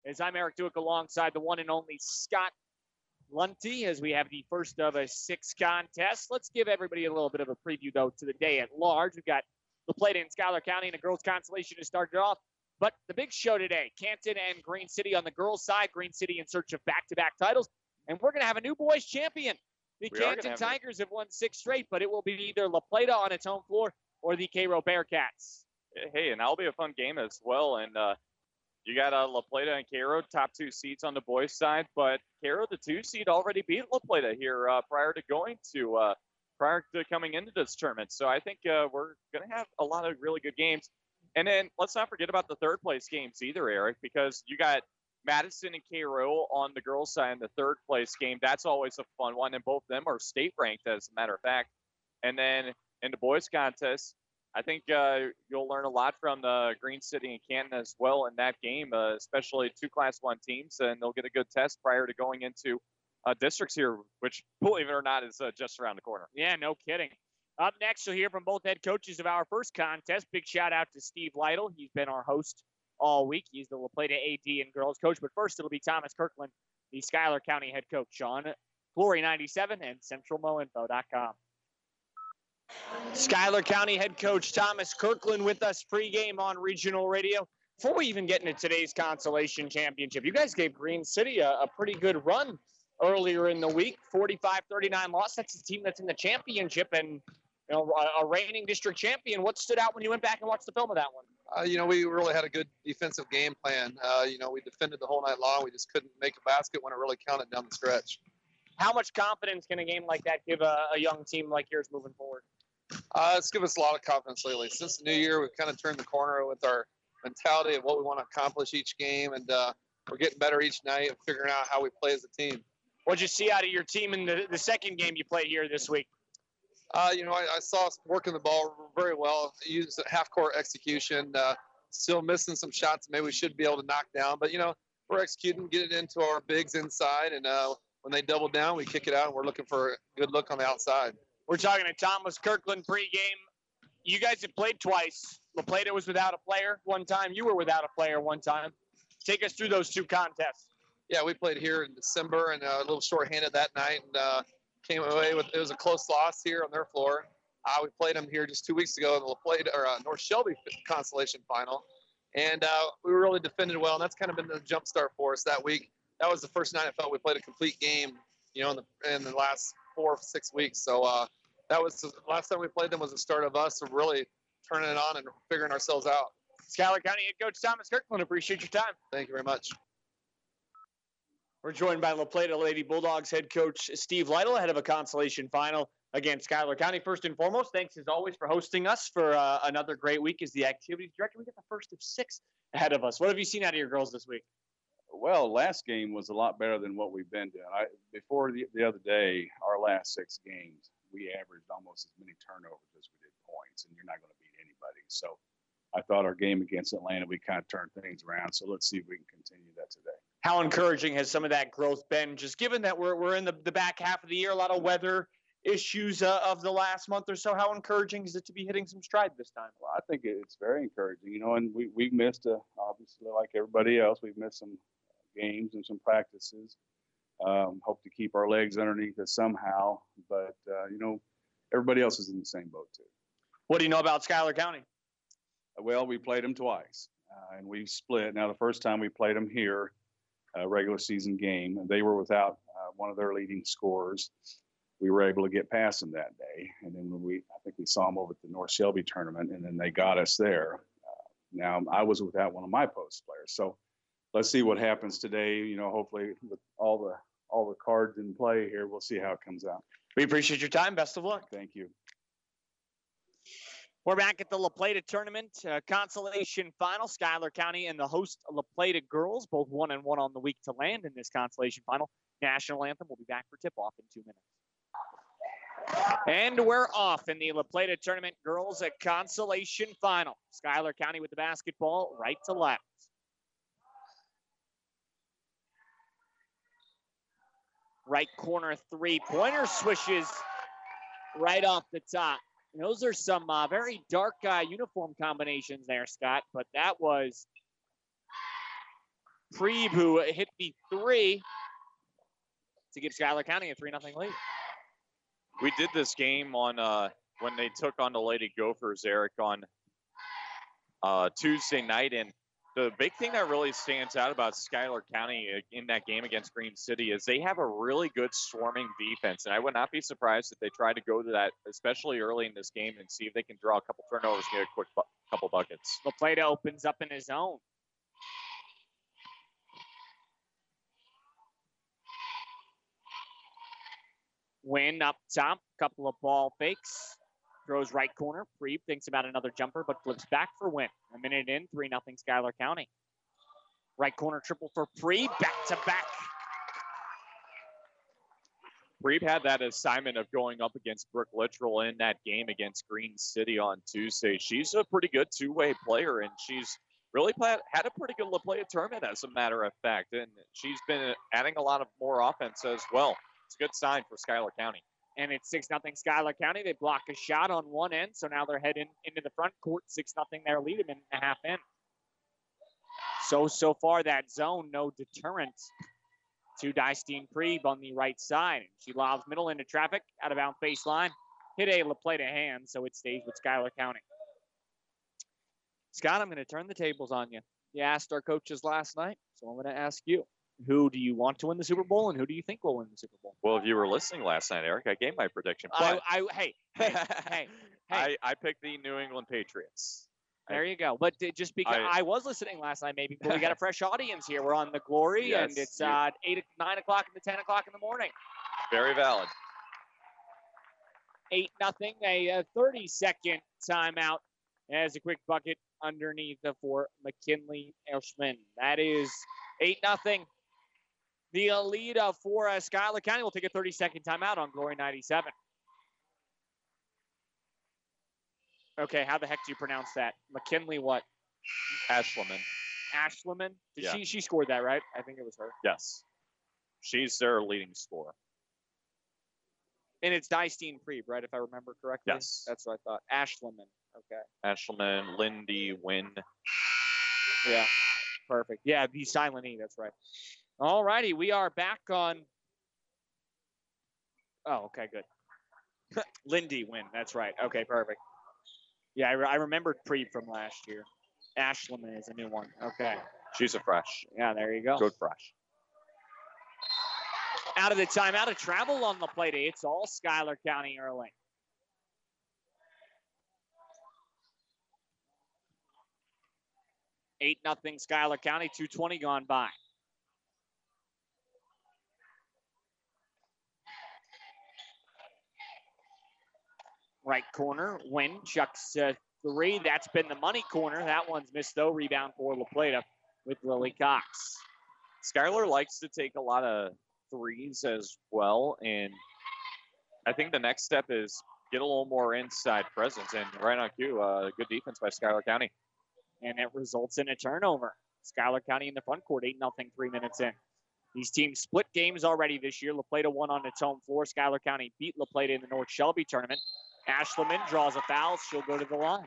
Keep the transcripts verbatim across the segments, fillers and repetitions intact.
as I'm Eric Duke alongside the one and only Scott Lunty as we have the first of a six contests. Let's give everybody a little bit of a preview, though, to the day at large. We've got La Plata and Schuyler County and a girls' consolation to start it off. But the big show today, Canton and Green City on the girls' side. Green City in search of back-to-back titles. And we're going to have a new boys champion. The we Canton have Tigers have won six straight, but it will be either La Plata on its home floor or the Cairo Bearcats. Hey, and that'll be a fun game as well. And uh, you got uh, La Plata and Cairo, top two seeds on the boys' side. But Cairo, the two seed, already beat La Plata here uh, prior to going to uh, prior to coming into this tournament. So I think uh, we're going to have a lot of really good games. And then let's not forget about the third place games either, Eric, because you got Madison and Cairo on the girls' side in the third place game. That's always a fun one, and both of them are state ranked, as a matter of fact. And then in the boys' contest, I think uh, you'll learn a lot from the Green City and Canton as well in that game, uh, especially two Class One teams, and they'll get a good test prior to going into uh, districts here, which, believe it or not, is uh, just around the corner. Yeah, no kidding. Up next, you'll hear from both head coaches of our first contest. Big shout out to Steve Lytle. He's been our host all week. He's the La Plata A D and girls coach. But first, it'll be Thomas Kirkland, the Schuyler County head coach on Glory ninety-seven and Central Mo Info dot com. Schuyler County head coach Thomas Kirkland with us pregame on regional radio. Before we even get into today's consolation championship, you guys gave Green City a, a pretty good run earlier in the week. forty-five thirty-nine loss. That's the team that's in the championship and you know a, a reigning district champion. What stood out when you went back and watched the film of that one? Uh, you know, we really had a good defensive game plan. Uh, you know, we defended the whole night long. We just couldn't make a basket when it really counted down the stretch. How much confidence can a game like that give a, a young team like yours moving forward? Uh, it's given us a lot of confidence lately. Since the new year, we've kind of turned the corner with our mentality of what we want to accomplish each game, and uh, we're getting better each night and figuring out how we play as a team. What'd you see out of your team in the, the second game you played here this week? Uh, you know, I, I saw us working the ball very well, use half-court execution, uh, still missing some shots maybe we should be able to knock down. But, you know, we're executing, get it into our bigs inside, and uh, when they double down, we kick it out, and we're looking for a good look on the outside. We're talking to Thomas Kirkland pregame. You guys have played twice. La Plata was without a player one time. You were without a player one time. Take us through those two contests. Yeah, we played here in December and uh, a little short-handed that night, and uh, came away with it was a close loss here on their floor. Uh, we played them here just two weeks ago in the La Plata or uh, North Shelby consolation final, and uh, we really defended well. And that's kind of been the jump start for us that week. That was the first night I felt we played a complete game, you know, in the in the last four or six weeks. So uh, that was the last time we played them was the start of us really turning it on and figuring ourselves out. Schuyler County head coach Thomas Kirkland, appreciate your time. Thank you very much. We're joined by La Plata Lady Bulldogs head coach Steve Lytle ahead of a consolation final against Schuyler County. First and foremost, thanks as always for hosting us for uh, another great week as the activities director. We got the first of six ahead of us. What have you seen out of your girls this week? Well, last game was a lot better than what we've been doing. I, before the, the other day, our last six games, we averaged almost as many turnovers as we did points, and you're not going to beat anybody. So I thought our game against Atlanta, we kind of turned things around. So let's see if we can continue that today. How encouraging has some of that growth been, just given that we're we're in the, the back half of the year, a lot of weather issues uh, of the last month or so? How encouraging is it to be hitting some stride this time? Well, I think it's very encouraging, you know, and we, we've missed, a, obviously, like everybody else, we've missed some games and some practices. Um, hope to keep our legs underneath us somehow, but, uh, you know, everybody else is in the same boat, too. What do you know about Schuyler County? Well, we played them twice, uh, and we split. Now, the first time we played them here, a regular season game, they were without uh, one of their leading scorers. We were able to get past them that day, and then when we, I think we saw them over at the North Shelby tournament, and then they got us there. Uh, now, I was without one of my post players, so let's see what happens today. You know, hopefully with all the all the cards in play here, we'll see how it comes out. We appreciate your time. Best of luck. Thank you. We're back at the La Plata tournament uh, consolation final. Schuyler County and the host La Plata girls, both one and one on the week to land in this consolation final. National anthem will be back for tip-off in two minutes. And we're off in the La Plata tournament girls at consolation final. Schuyler County with the basketball right to left. Right corner three-pointer swishes right off the top. And those are some uh, very dark uh, uniform combinations there, Scott, but that was Preeb, who hit the three to give Schuyler County a three nothing lead. We did this game on uh, when they took on the Lady Gophers, Eric, on uh, Tuesday night. And the big thing that really stands out about Schuyler County in that game against Green City is they have a really good swarming defense. And I would not be surprised if they try to go to that, especially early in this game, and see if they can draw a couple turnovers and get a quick bu- couple buckets. La Plata opens up in his own. Win up top, couple of ball fakes. Throws right corner. Preeb thinks about another jumper, but flips back for Win. A minute in, three nothing Schuyler County. Right corner triple for Preeb, back to back. Preeb had that assignment of going up against Brooke Littrell in that game against Green City on Tuesday. She's a pretty good two-way player, and she's really played, had a pretty good La Plata tournament, as a matter of fact. And she's been adding a lot of more offense as well. It's a good sign for Schuyler County. And it's six nothing Schuyler County. They block a shot on one end, so now they're heading into the front court. six nothing their lead, a minute and a half in. So, so far that zone, no deterrent to Dystine Preeb on the right side. She lobs middle into traffic, out of bounds baseline. Hit a La Plata hand, so it stays with Schuyler County. Scott, I'm going to turn the tables on you. You asked our coaches last night, so I'm going to ask you. Who do you want to win the Super Bowl, and who do you think will win the Super Bowl? Well, if you were listening last night, Eric, I gave my prediction. I, But I, hey, hey, hey, hey. I, I picked the New England Patriots. There you go. But d- just because I, I- I was listening last night, maybe, but we got a fresh audience here. We're on the Glory, and Yes, it's you- uh, eight, nine o'clock and ten o'clock in the morning. Very valid. Eight nothing. A, a thirty second timeout as a quick bucket underneath for McKinley Elshman. That is eight nothing. The lead uh, for uh, Schuyler County will take a thirty second timeout on Glory ninety-seven. Okay, how the heck do you pronounce that? McKinley what? Ashleman. Ashleman? Did Yeah. she she scored that, right? I think it was her. Yes. She's their leading scorer. And it's Dystine Preeb, right, if I remember correctly? Yes. That's what I thought. Ashleman. Okay. Ashleman, Lindy, Wynn. Yeah. Perfect. Yeah, the silent E, that's right. All righty, we are back on. Oh, okay, good. Lindy win. That's right. Okay, perfect. Yeah, I, re- I remembered Preeb from last year. Ashleman is a new one. Okay. She's a fresh. Yeah, there you go. Good fresh. Out of the timeout, a travel on the plate. It's all Schuyler County early. Eight nothing Schuyler County. two twenty gone by. Right corner, Wynn chucks uh, three. That's been the money corner. That one's missed though. Rebound for La Plata with Lily Cox. Schuyler likes to take a lot of threes as well, and I think the next step is get a little more inside presence. And right on cue, uh, good defense by Schuyler County. And it results in a turnover. Schuyler County in the front court, eight nothing, three minutes in. These teams split games already this year. La Plata won on its home floor. Schuyler County beat La Plata in the North Shelby tournament. Ashleman draws a foul. She'll go to the line.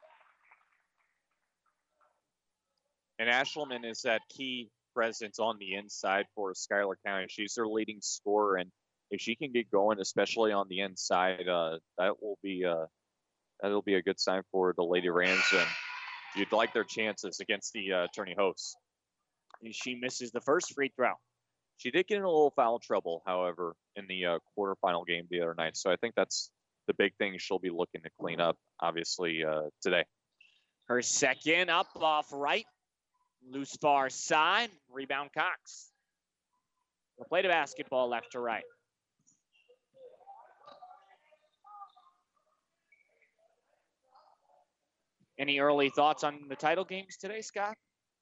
And Ashleman is that key presence on the inside for Schuyler County. She's their leading scorer, and if she can get going, especially on the inside, uh, that will be uh, that'll be a good sign for the Lady Rams, and you'd like their chances against the uh, tourney hosts. And she misses the first free throw. She did get in a little foul trouble, however, in the uh, quarterfinal game the other night. So I think that's the big thing she'll be looking to clean up, obviously, uh, today. Her second up off right. Loose far side. Rebound Cox. La Plata basketball left to right. Any early thoughts on the title games today, Scott?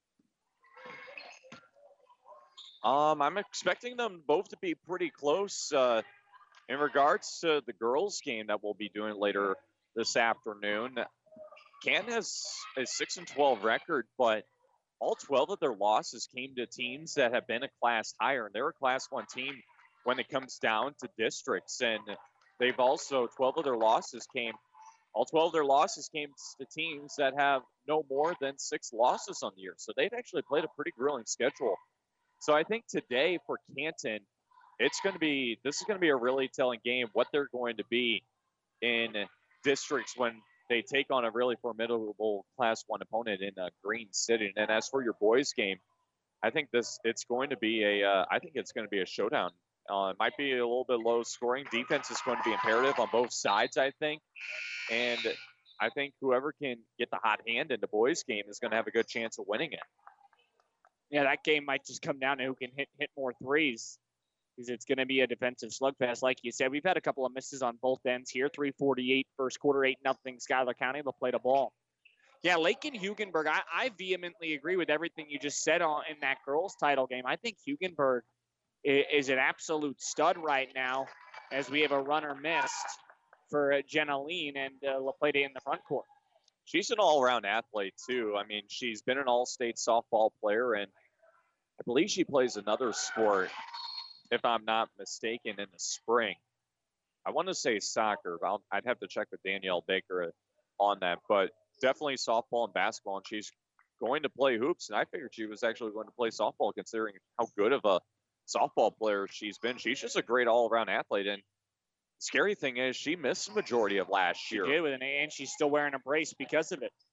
Um, I'm expecting them both to be pretty close. Uh, in regards to the girls' game that we'll be doing later this afternoon, Canton has a six and twelve record, but all twelve of their losses came to teams that have been a class higher, and they're a class one team when it comes down to districts. And they've also twelve of their losses came all twelve of their losses came to teams that have no more than six losses on the year. So they've actually played a pretty grueling schedule. So I think today for Canton, it's going to be, this is going to be a really telling game what they're going to be in districts when they take on a really formidable Class One opponent in uh, Green City. And as for your boys game, I think this, it's going to be a, uh, I think it's going to be a showdown. Uh, it might be a little bit low scoring. Defense is going to be imperative on both sides, I think. And I think whoever can get the hot hand in the boys game is going to have a good chance of winning it. Yeah, that game might just come down to who can hit hit more threes, because it's going to be a defensive slugfest. Like you said, we've had a couple of misses on both ends here. three forty-eight first quarter, eight nothing Schuyler County. They'll play the ball. Yeah, Lake and Hugenberg, I, I vehemently agree with everything you just said on in that girls' title game. I think Hugenberg is, is an absolute stud right now, as we have a runner missed for uh, Jenna Lean and uh, La Plata in the front court. She's an all-around athlete, too. I mean, she's been an all-state softball player, and I believe she plays another sport, if I'm not mistaken, in the spring. I want to say soccer. I'll, I'd have to check with Danielle Baker on that, but definitely softball and basketball, and she's going to play hoops, and I figured she was actually going to play softball considering how good of a softball player she's been. She's just a great all-around athlete, and the scary thing is she missed the majority of last year. She did with an A, and she's still wearing a brace because of it.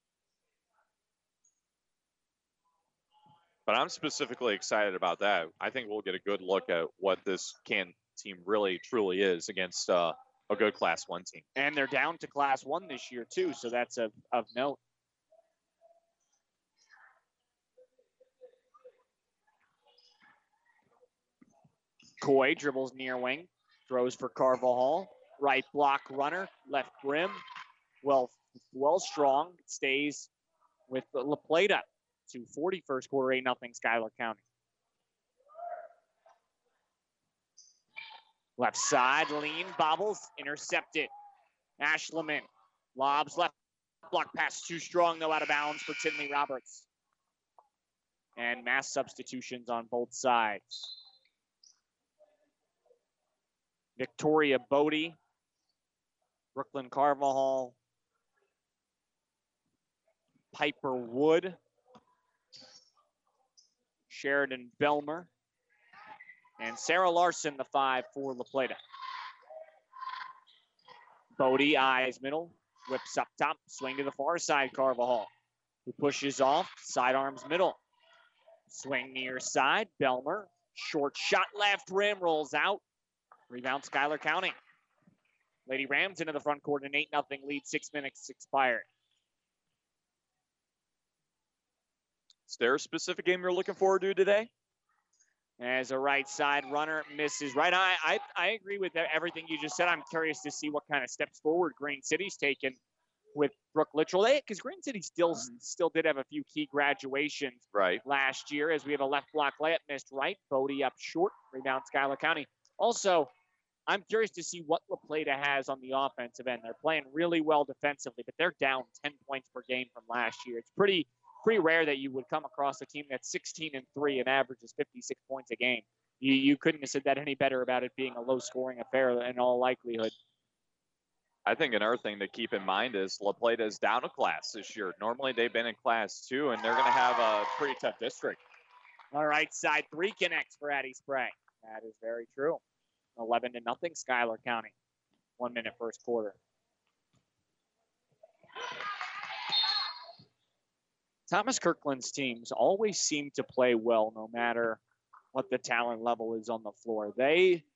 But I'm specifically excited about that. I think we'll get a good look at what this can team really truly is against uh, a good Class One team. And they're down to Class One this year too, so that's of, of note. Coy dribbles near wing, throws for Carvajal. Right block runner, left rim. Well, well strong, stays with La Plata. two forty first quarter, eight nothing Schuyler County. Left side, lean, bobbles, intercepted. Ashleman lobs left, block pass too strong, though out of bounds for Tinley Roberts. And mass substitutions on both sides. Victoria Bodie, Brooklyn Carvajal, Piper Wood, Sheridan Belmer, and Sarah Larson, the five for La Plata. Bodie eyes middle, whips up top, swing to the far side, Carvajal, who pushes off, sidearms middle. Swing near side, Belmer, short shot left rim, rolls out. Rebound Schuyler County. Lady Rams into the front court, an eight nothing lead, six minutes expired. Is there a specific game you're looking forward to today? As a right side runner misses right. I, I I agree with everything you just said. I'm curious to see what kind of steps forward Green City's taken with Brooke Littrell. Because Green City still still did have a few key graduations right last year, as we have a left block layup missed right. Bodie up short. Rebound Schuyler County. Also, I'm curious to see what La Plata has on the offensive end. They're playing really well defensively, but they're down ten points per game from last year. It's pretty pretty rare that you would come across a team that's sixteen and three and averages fifty-six points a game. You, you couldn't have said that any better about it being a low-scoring affair in all likelihood. I think another thing to keep in mind is La Plata is down a class this year. Normally they've been in Class two, and they're going to have a pretty tough district. All right, side three connects for Addie Sprague. That is very true. eleven to nothing, Schuyler County. One minute first quarter. Thomas Kirkland's teams always seem to play well no matter what the talent level is on the floor. They,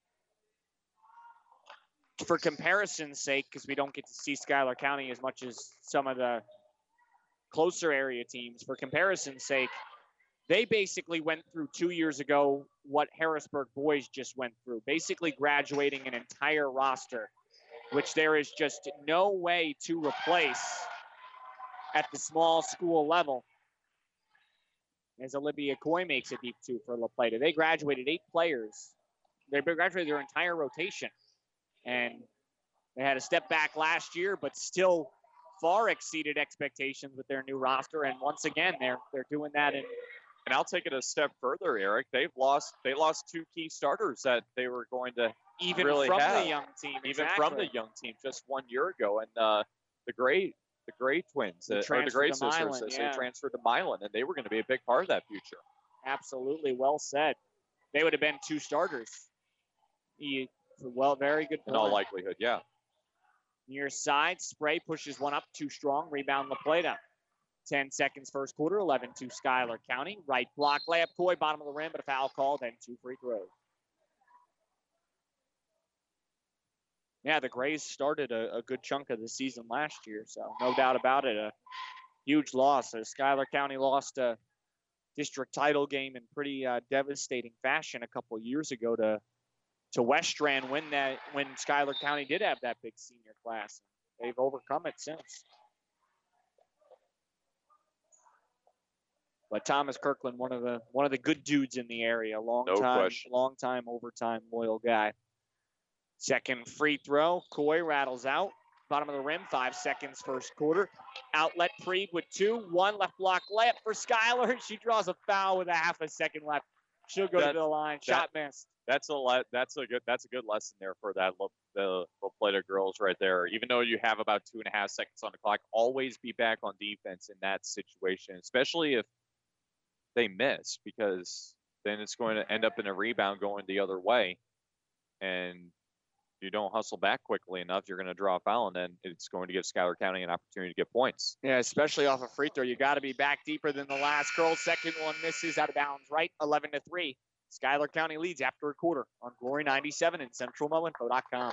for comparison's sake, because we don't get to see Schuyler County as much as some of the closer area teams, for comparison's sake, they basically went through two years ago what Harrisburg boys just went through, basically graduating an entire roster, which there is just no way to replace at the small school level. As Olivia Coy makes a deep two for La Plata. They graduated eight players. They graduated their entire rotation. And they had a step back last year, but still far exceeded expectations with their new roster. And once again, they're they're doing that in And I'll take it a step further, Eric. They've lost they lost two key starters that they were going to even really from have. the young team. Even exactly. from the young team just one year ago. And uh, the Gray the Gray twins, They uh, or the transferred Gray to sisters, Milan, as yeah. they transferred to Milan, and they were going to be a big part of that future. Absolutely, well said. They would have been two starters. He, well, very good point. In all likelihood, yeah. Near side, Spray pushes one up, too strong. Rebound, La Plata. ten seconds first quarter, eleven two Schuyler County. Right block, layup, Coy, bottom of the rim, but a foul called, and two free throws. Yeah, the Grays started a, a good chunk of the season last year, so no doubt about it. A huge loss. So Schuyler County lost a district title game in pretty uh, devastating fashion a couple years ago to to Westran when that when Schuyler County did have that big senior class. They've overcome it since. But Thomas Kirkland, one of the one of the good dudes in the area, long No time, question. long time overtime loyal guy. Second free throw, Coy rattles out, bottom of the rim, five seconds first quarter. Outlet Preed with two, one left block layup for Schuyler. She draws a foul with a half a second left. She'll go That- to the line. Shot missed. That's a le- that's a good that's a good lesson there for that La- the La Plata girls right there. Even though you have about two and a half seconds on the clock, always be back on defense in that situation, especially if they miss, because then it's going to end up in a rebound going the other way, and you don't hustle back quickly enough, you're going to draw a foul, and then it's going to give Schuyler County an opportunity to get points. Yeah, especially off a free throw. You got to be back deeper than the last girl. Second one misses out of bounds right, eleven to three. Schuyler County leads after a quarter on Glory ninety-seven and Central Mo Info dot com.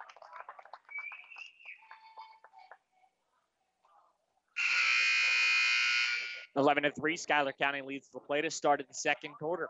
eleven to three, Schuyler County leads La Plata, started the second quarter.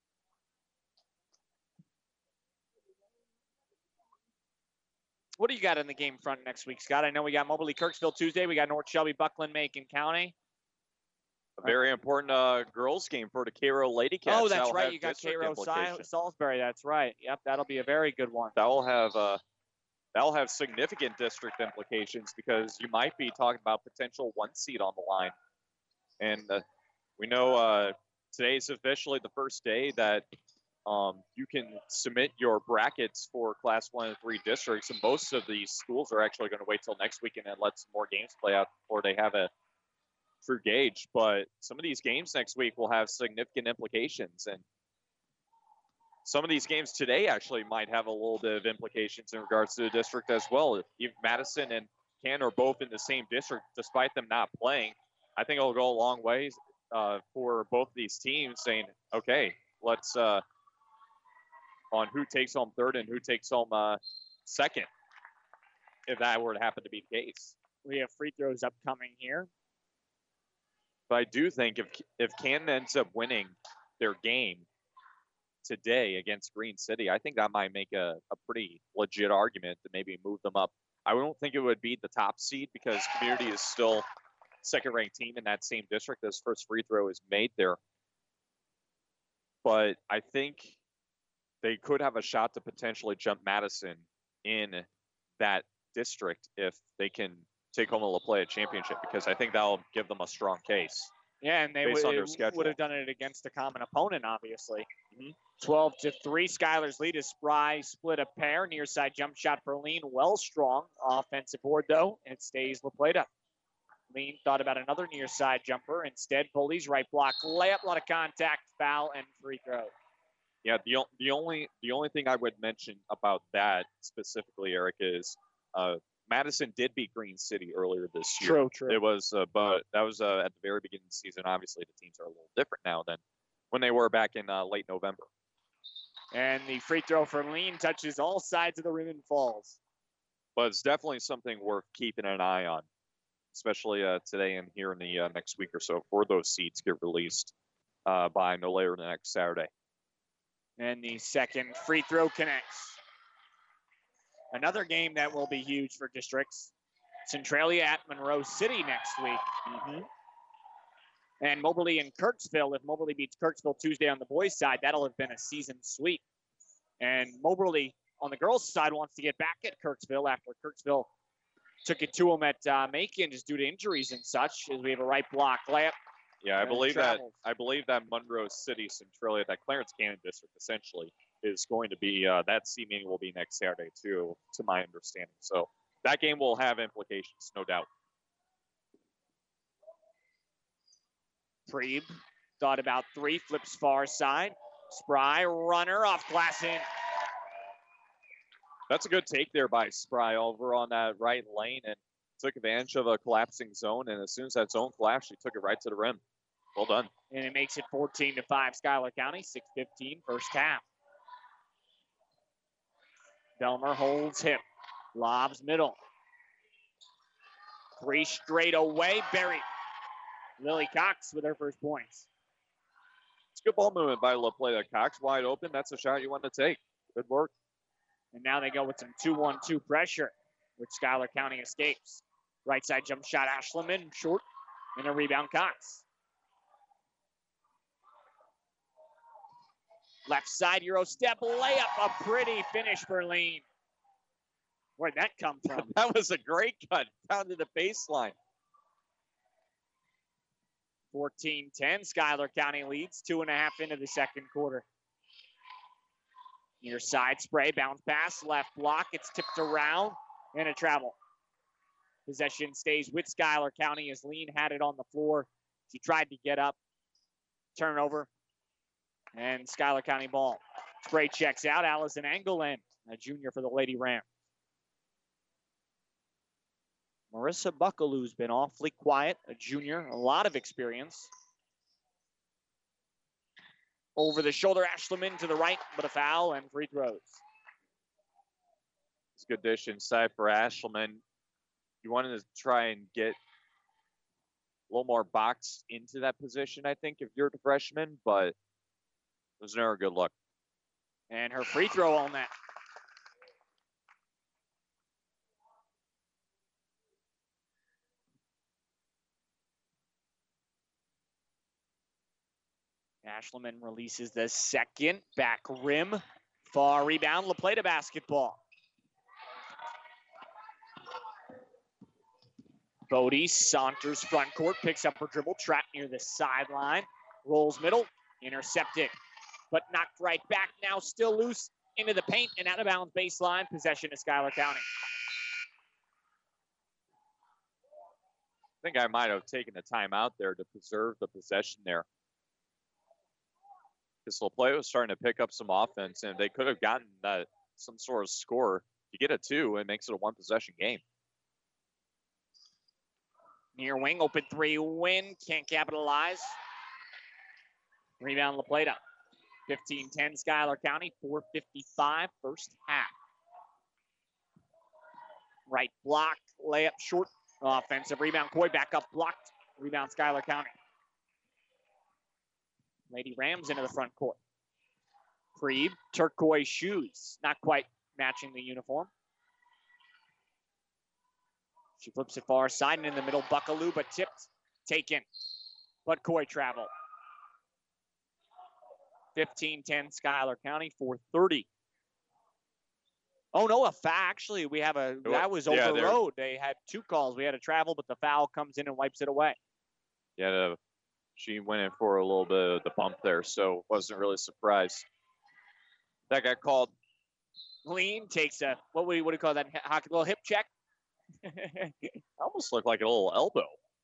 What do you got in the game front next week, Scott? I know we got Moberly Kirksville Tuesday. We got North Shelby Buckland Macon County. A very important uh, girls game for the Cairo Lady Cats. Oh, that's That'll right. have You got district Cairo implications. Salisbury. That's right. Yep, that'll be a very good one. That will have uh, that'll have significant district implications, because you might be talking about potential one seed on the line. And uh, we know uh, today's officially the first day that um, you can submit your brackets for Class One and Three districts, and most of these schools are actually going to wait till next weekend and let some more games play out before they have a true gauge. But some of these games next week will have significant implications, and some of these games today actually might have a little bit of implications in regards to the district as well. If Madison and Canton are both in the same district, despite them not playing, I think it'll go a long way uh, for both of these teams saying, okay, let's uh, on who takes home third and who takes home uh, second, if that were to happen to be the case. We have free throws upcoming here. But I do think if if Canton ends up winning their game today against Green City, I think that might make a, a pretty legit argument to maybe move them up. I don't think it would be the top seed, because Community is still second-ranked team in that same district. This first free throw is made there. But I think they could have a shot to potentially jump Madison in that district if they can take home a La Plata championship, because I think that'll give them a strong case. Yeah, and they Based on their would, schedule. would have done it against a common opponent, obviously. Mhm. twelve to three, Schuyler's lead is Spry, split a pair. Near side jump shot for Lean, well strong. Offensive board, though, and it stays La Plata. Lean thought about another near side jumper. Instead, Bullies right block layup, a lot of contact, foul, and free throw. Yeah, the, o- the only the only thing I would mention about that specifically, Eric, is uh, Madison did beat Green City earlier this year. True, true. It was, uh, but that was uh, at the very beginning of the season. Obviously, the teams are a little different now than when they were back in uh, late November. And the free throw for Lean touches all sides of the rim and falls. But it's definitely something worth keeping an eye on, especially uh, today and here in the uh, next week or so, before those seeds get released uh, by no later than next Saturday. And the second free throw connects. Another game that will be huge for districts. Centralia at Monroe City next week. Mm-hmm. And Moberly and Kirksville. If Moberly beats Kirksville Tuesday on the boys' side, that'll have been a season sweep. And Moberly on the girls' side wants to get back at Kirksville after Kirksville took it to them at uh, Macon just due to injuries and such, as we have a right block layup. Yeah, I And believe that. travels. I believe that Monroe City, Centralia, that Clarence Cannon district, essentially, is going to be uh, that C meeting will be next Saturday too, to my understanding. So that game will have implications, no doubt. Preeb thought about three, flips far side. Spry, runner off glass in. That's a good take there by Spry over on that right lane and took advantage of a collapsing zone. And as soon as that zone collapsed, she took it right to the rim. Well done. And it makes it fourteen to five, Schuyler County, six fifteen, first half. Belmer holds hip, lobs middle. Three straight away, buried. Lily Cox with her first points. It's good ball movement by La Plata. Cox wide open. That's a shot you want to take. Good work. And now they go with some two one two pressure, which Schuyler County escapes. Right side jump shot, Ashleman, short, and a rebound, Cox. Left side, Euro step, layup, a pretty finish for Lean. Where'd that come from? That was a great cut down to the baseline. fourteen ten, Schuyler County leads, two and a half into the second quarter. Near side spray, bounce pass, left block, it's tipped around, and a travel. Possession stays with Schuyler County as Lean had it on the floor. She tried to get up, turnover, and Schuyler County ball. Spray checks out, Allison Engelin, a junior for the Lady Rams. Marissa Buckaloo's been awfully quiet, a junior, a lot of experience. Over the shoulder, Ashleman to the right, but a foul and free throws. It's a good dish inside for Ashleman. You wanted to try and get a little more box into that position, I think, if you're the freshman, but it was never a good look. And her free throw on that. Ashleman releases the second, back rim, far rebound, La Plata basketball. Bodie saunters front court, picks up her dribble, trapped near the sideline, rolls middle, intercepted, but knocked right back, now still loose into the paint and out of bounds baseline, possession to Schuyler County. I think I might have taken a timeout there to preserve the possession there. Because La Plata was starting to pick up some offense, and they could have gotten uh, some sort of score. If you get a two, it makes it a one-possession game. Near wing, open three, win, can't capitalize. Rebound La Plata. fifteen ten Schuyler County, four fifty-five, first half. Right block, layup short, offensive rebound. Coy back up, blocked, rebound Schuyler County. Lady Rams into the front court. Preeb, turquoise shoes, not quite matching the uniform. She flips it far side and in the middle, Buckaloo, but tipped, taken. But Coy travel. fifteen ten Schuyler County, four thirty. Oh, no, a foul. Actually, we have a, that was yeah, overrode. They had two calls. We had a travel, but the foul comes in and wipes it away. Yeah, the, she went in for a little bit of the bump there, so wasn't really surprised. That got called. Lean takes a, what would you, what do you call that, hockey, little hip check? Almost looked like a little elbow.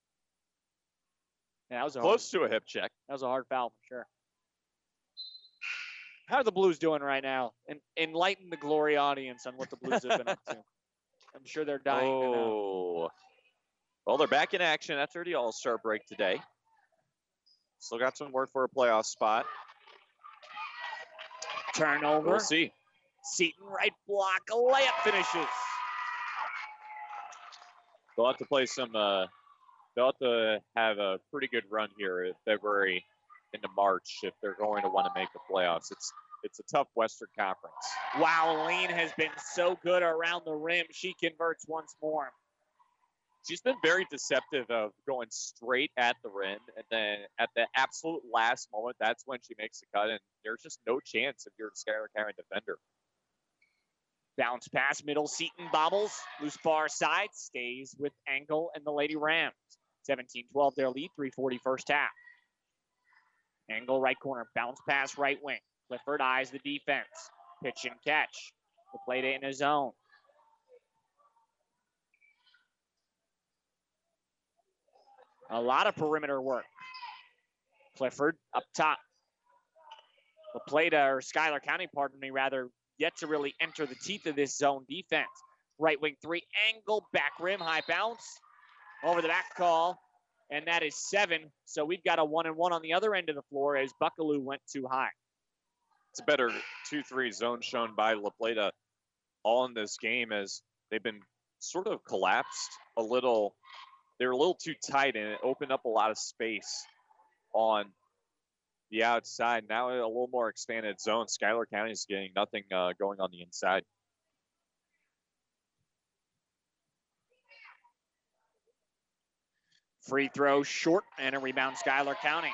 Yeah, that was a Close hard, to a hip check. that was a hard foul for sure. How are the Blues doing right now? And enlighten the Glory audience on what the Blues have been up to. I'm sure they're dying to know. Oh. Well, they're back in action after the All-Star break today. Still got some work for a playoff spot. Turnover. We'll see. Seaton right block, a layup finishes. They'll have to play some. Uh, they'll have to have a pretty good run here in February into March if they're going to want to make the playoffs. It's it's a tough Western Conference. Wow, Lean has been so good around the rim. She converts once more. She's been very deceptive of going straight at the rim, and then at the absolute last moment, that's when she makes the cut, and there's just no chance if you're a Schuyler County defender. Bounce pass, middle, Seaton bobbles, loose far side, stays with Engel and the Lady Rams. seventeen twelve their lead, three forty first half. Engel right corner, bounce pass right wing. Clifford eyes the defense. Pitch and catch. The play in his zone. A lot of perimeter work. Clifford up top. La Plata, or Schuyler County, pardon me, rather, yet to really enter the teeth of this zone defense. Right wing three, angle, back rim, high bounce, over the back call, and that is seven. So we've got a one and one on the other end of the floor as Buckaloo went too high. It's a better two three zone shown by La Plata all in this game, as they've been sort of collapsed a little. They were a little too tight, and it opened up a lot of space on the outside. Now a little more expanded zone. Schuyler County is getting nothing uh, going on the inside. Free throw short, and a rebound Schuyler County.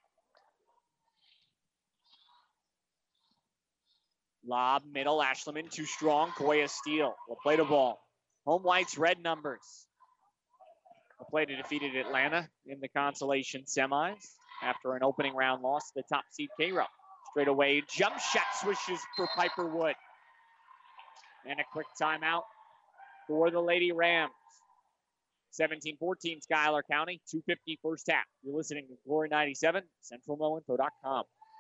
Lob, middle, Ashleman, too strong. Koya steal. La Plata ball. Home whites, red numbers. La Plata defeated Atlanta in the consolation semis after an opening round loss to the top seed Cairo. Straight away, jump shot swishes for Piper Wood. And a quick timeout for the Lady Rams. seventeen fourteen Schuyler County, two fifty first half. You're listening to Glory ninety-seven, central mo info dot com.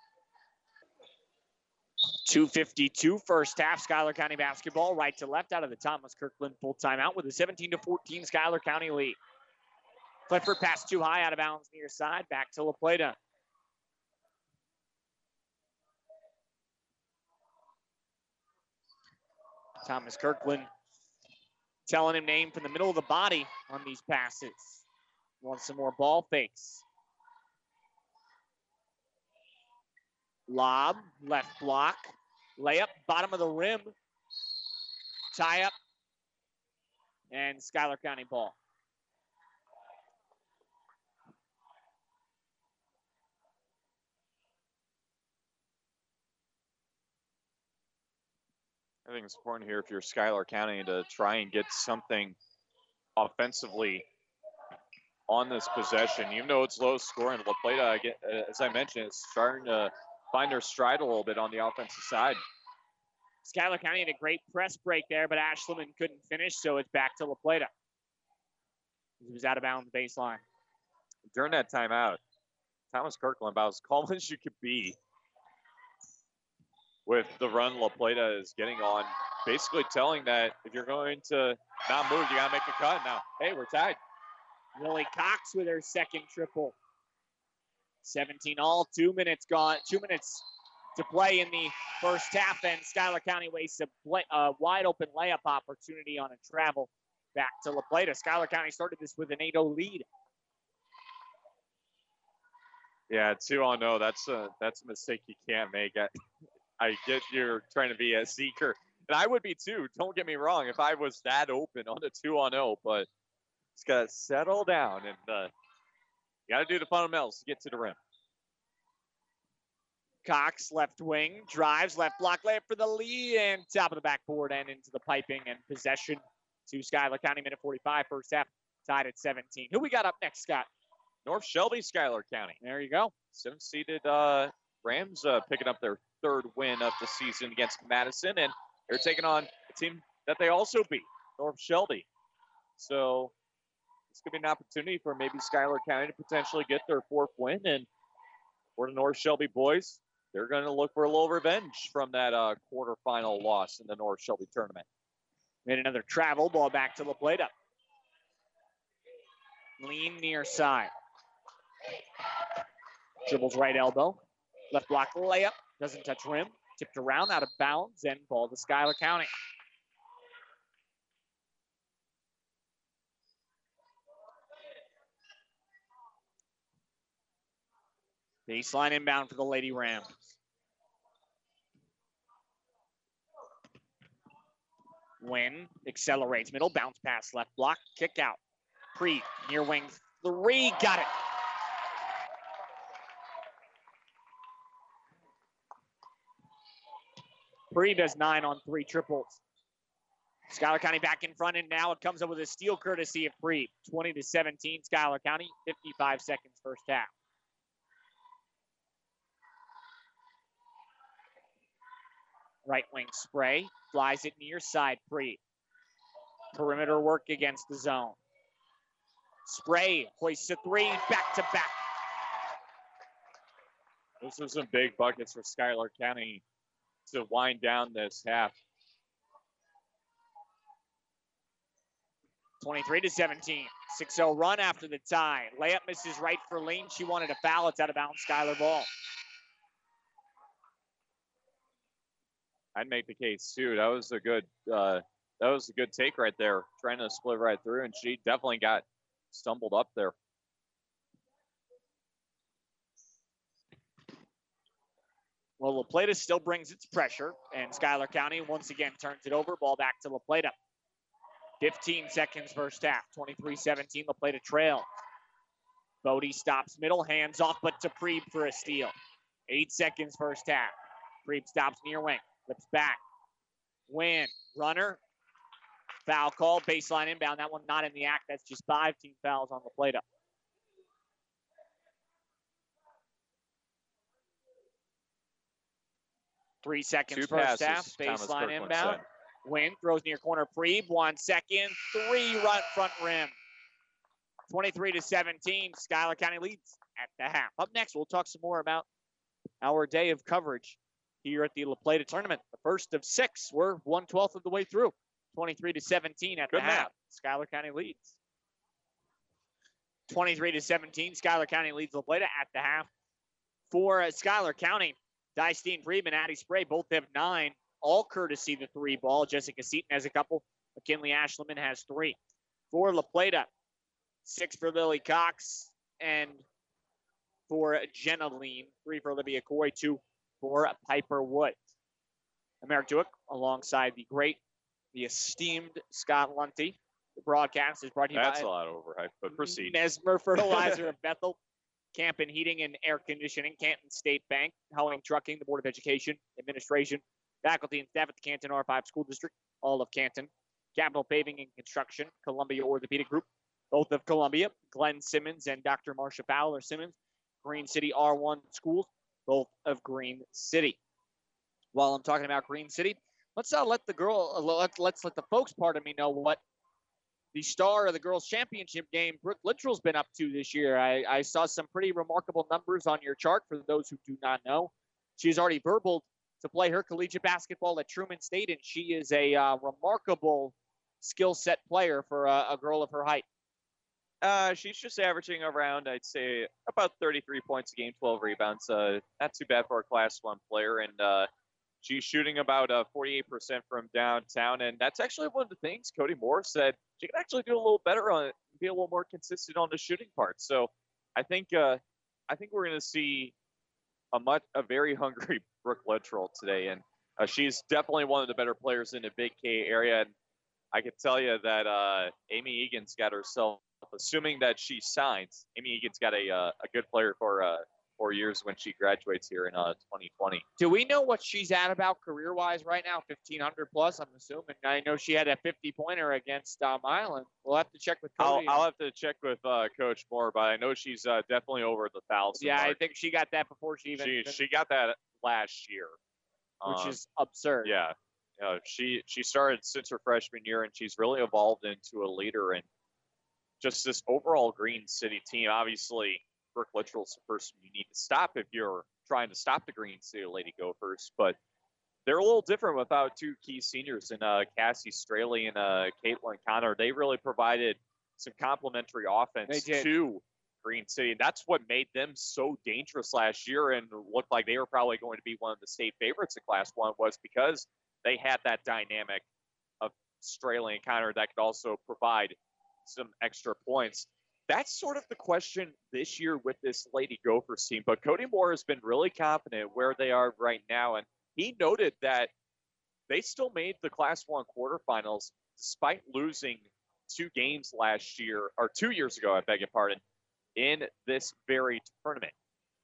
two fifty-two first half, Schuyler County basketball, right to left out of the Thomas Kirkland full timeout with a seventeen to fourteen Schuyler County lead. Clifford passed too high, out of bounds near side, back to La Plata. Thomas Kirkland telling him name from the middle of the body on these passes. Wants some more ball fakes. Lob, left block, layup, bottom of the rim, tie up, and Schuyler County ball. I think it's important here if you're Schuyler County to try and get something offensively on this possession. Even though it's low scoring, La Plata, as I mentioned, is starting to find their stride a little bit on the offensive side. Schuyler County had a great press break there, but Ashleman couldn't finish, so it's back to La Plata. He was out of bounds baseline. During that timeout, Thomas Kirkland, about as calm as you could be with the run La Plata is getting on, basically telling that if you're going to not move, you got to make a cut. Now, hey, we're tied. Lily Cox with her second triple. seventeen all, two minutes gone, two minutes to play in the first half, and Schuyler County wastes a play, uh, wide open layup opportunity on a travel back to La Plata. Schuyler County started this with an eight oh lead. Yeah, two on oh. That's a that's a mistake you can't make. I, I get you're trying to be a seeker, and I would be too. Don't get me wrong. If I was that open on a two on oh, but it's got to settle down, and uh, you got to do the fundamentals to get to the rim. Cox, left wing, drives, left block, layup for the lead, and top of the backboard and into the piping, and possession to Schuyler County. Minute forty-five, first half, tied at seventeen. Who we got up next, Scott? North Shelby, Schuyler County. There you go. Seven-seeded uh, Rams uh, picking up their third win of the season against Madison, and they're taking on a team that they also beat, North Shelby. So this could be an opportunity for maybe Schuyler County to potentially get their fourth win, and for the North Shelby boys, they're going to look for a little revenge from that uh, quarterfinal loss in the North Shelby tournament. Made another travel, ball back to La Plata. Lean near side. Dribbles right elbow. Left block layup. Doesn't touch rim. Tipped around, out of bounds, and ball to Schuyler County. Baseline inbound for the Lady Rams. Wynn accelerates middle, bounce pass left block, kick out. Pre, near wing three, got it. Pre does nine on three triples. Schuyler County back in front, and now it comes up with a steal courtesy of Pre. twenty to seventeen, Schuyler County, fifty-five seconds first half. Right wing spray, flies it near side, Pre. Perimeter work against the zone. Spray hoists a three, back to back. Those are some big buckets for Schuyler County to wind down this half. twenty-three to seventeen. six oh run after the tie. Layup misses right for Lean. She wanted a foul. It's out of bounds. Schuyler ball. I'd make the case too. That was a good uh, that was a good take right there. Trying to split right through, and she definitely got stumbled up there. Well, La Plata still brings its pressure, and Schuyler County once again turns it over. Ball back to La Plata. fifteen seconds first half. twenty-three seventeen. La Plata trail. Bodie stops middle, hands off, but to Preeb for a steal. Eight seconds first half. Preeb stops near wing. Flips back. Win. Runner. Foul call. Baseline inbound. That one not in the act. That's just five team fouls on La Plata. Three seconds Two first passes, half. Thomas Baseline Kirkland inbound. said. Win. Throws near corner. Preeb. One second. Three run front rim. twenty-three to seventeen. Schuyler County leads at the half. Up next, we'll talk some more about our day of coverage here at the La Plata tournament. The first of six. We're one twelfth of the way through. twenty-three to seventeen at Good the half. math. Schuyler County leads. twenty-three to seventeen. Schuyler County leads La Plata at the half. For uh, Schuyler County, Dysteen Preeb and Addie Spray both have nine, all courtesy the three ball. Jessica Seaton has a couple. McKinley Ashleman has three. For La Plata, six for Lily Cox, and for Jenna Lean, three for Olivia Coy, two for Piper Wood. Americ Duick alongside the great, the esteemed Scott Lunty. The broadcast is brought to you That's by a lot overhyped, but proceed. Mesmer Fertilizer of Bethel, Campen Heating and Air Conditioning, Canton State Bank, Howling Trucking, the Board of Education, Administration, faculty and staff at the Canton R five School District, all of Canton, Capital Paving and Construction, Columbia Orthopedic Group, both of Columbia, Glenn Simmons and Doctor Marsha Fowler Simmons, Green City R one Schools, both of Green City. While I'm talking about Green City, let's uh, let the girl, uh, let, let's let the folks, pardon me, know what the star of the girls' championship game, Brooke Littrell's been up to this year. I, I saw some pretty remarkable numbers on your chart for those who do not know. She's already burbled to play her collegiate basketball at Truman State, and she is a uh, remarkable skill set player for a, a girl of her height. Uh, she's just averaging around, I'd say, about thirty-three points a game, twelve rebounds. Uh, not too bad for a Class One player, and uh, she's shooting about uh, forty-eight percent from downtown. And that's actually one of the things Cody Moore said she can actually do a little better on it, be a little more consistent on the shooting part. So I think uh, I think we're going to see a much a very hungry Brooke Littrell today, and uh, she's definitely one of the better players in the Big K area. And I can tell you that uh, Amy Egan's got herself. Assuming that she signs, Amy Egan's got a uh, a good player for uh, four years when she graduates here in uh, twenty twenty. Do we know what she's at about career-wise right now? fifteen hundred plus, I'm assuming. I know she had a fifty-pointer against um, Island. We'll have to check with I'll, Cody. I'll have to check with uh, Coach Moore, but I know she's uh, definitely over the thousand. yeah, mark. I think she got that before she even. she finished, she got that last year, which Um, is absurd. yeah. Uh, she she started since her freshman year, and she's really evolved into a leader. And just this overall Green City team, obviously, Brooke Littrell's the person you need to stop if you're trying to stop the Green City Lady Gophers. But they're a little different without two key seniors in uh, Cassie Straley and uh, Caitlin Connor. They really provided some complementary offense They did. to Green City. And that's what made them so dangerous last year and looked like they were probably going to be one of the state favorites in Class One, was because they had that dynamic of Straley and Connor that could also provide some extra points. That's sort of the question this year with this Lady Gophers team. But Cody Moore has been really confident where they are right now. And he noted that they still made the Class One quarterfinals despite losing two games last year, or two years ago, I beg your pardon, in this very tournament.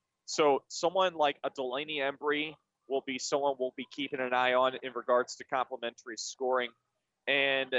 So someone like a Delaney Embry will be someone we'll be keeping an eye on in regards to complementary scoring. And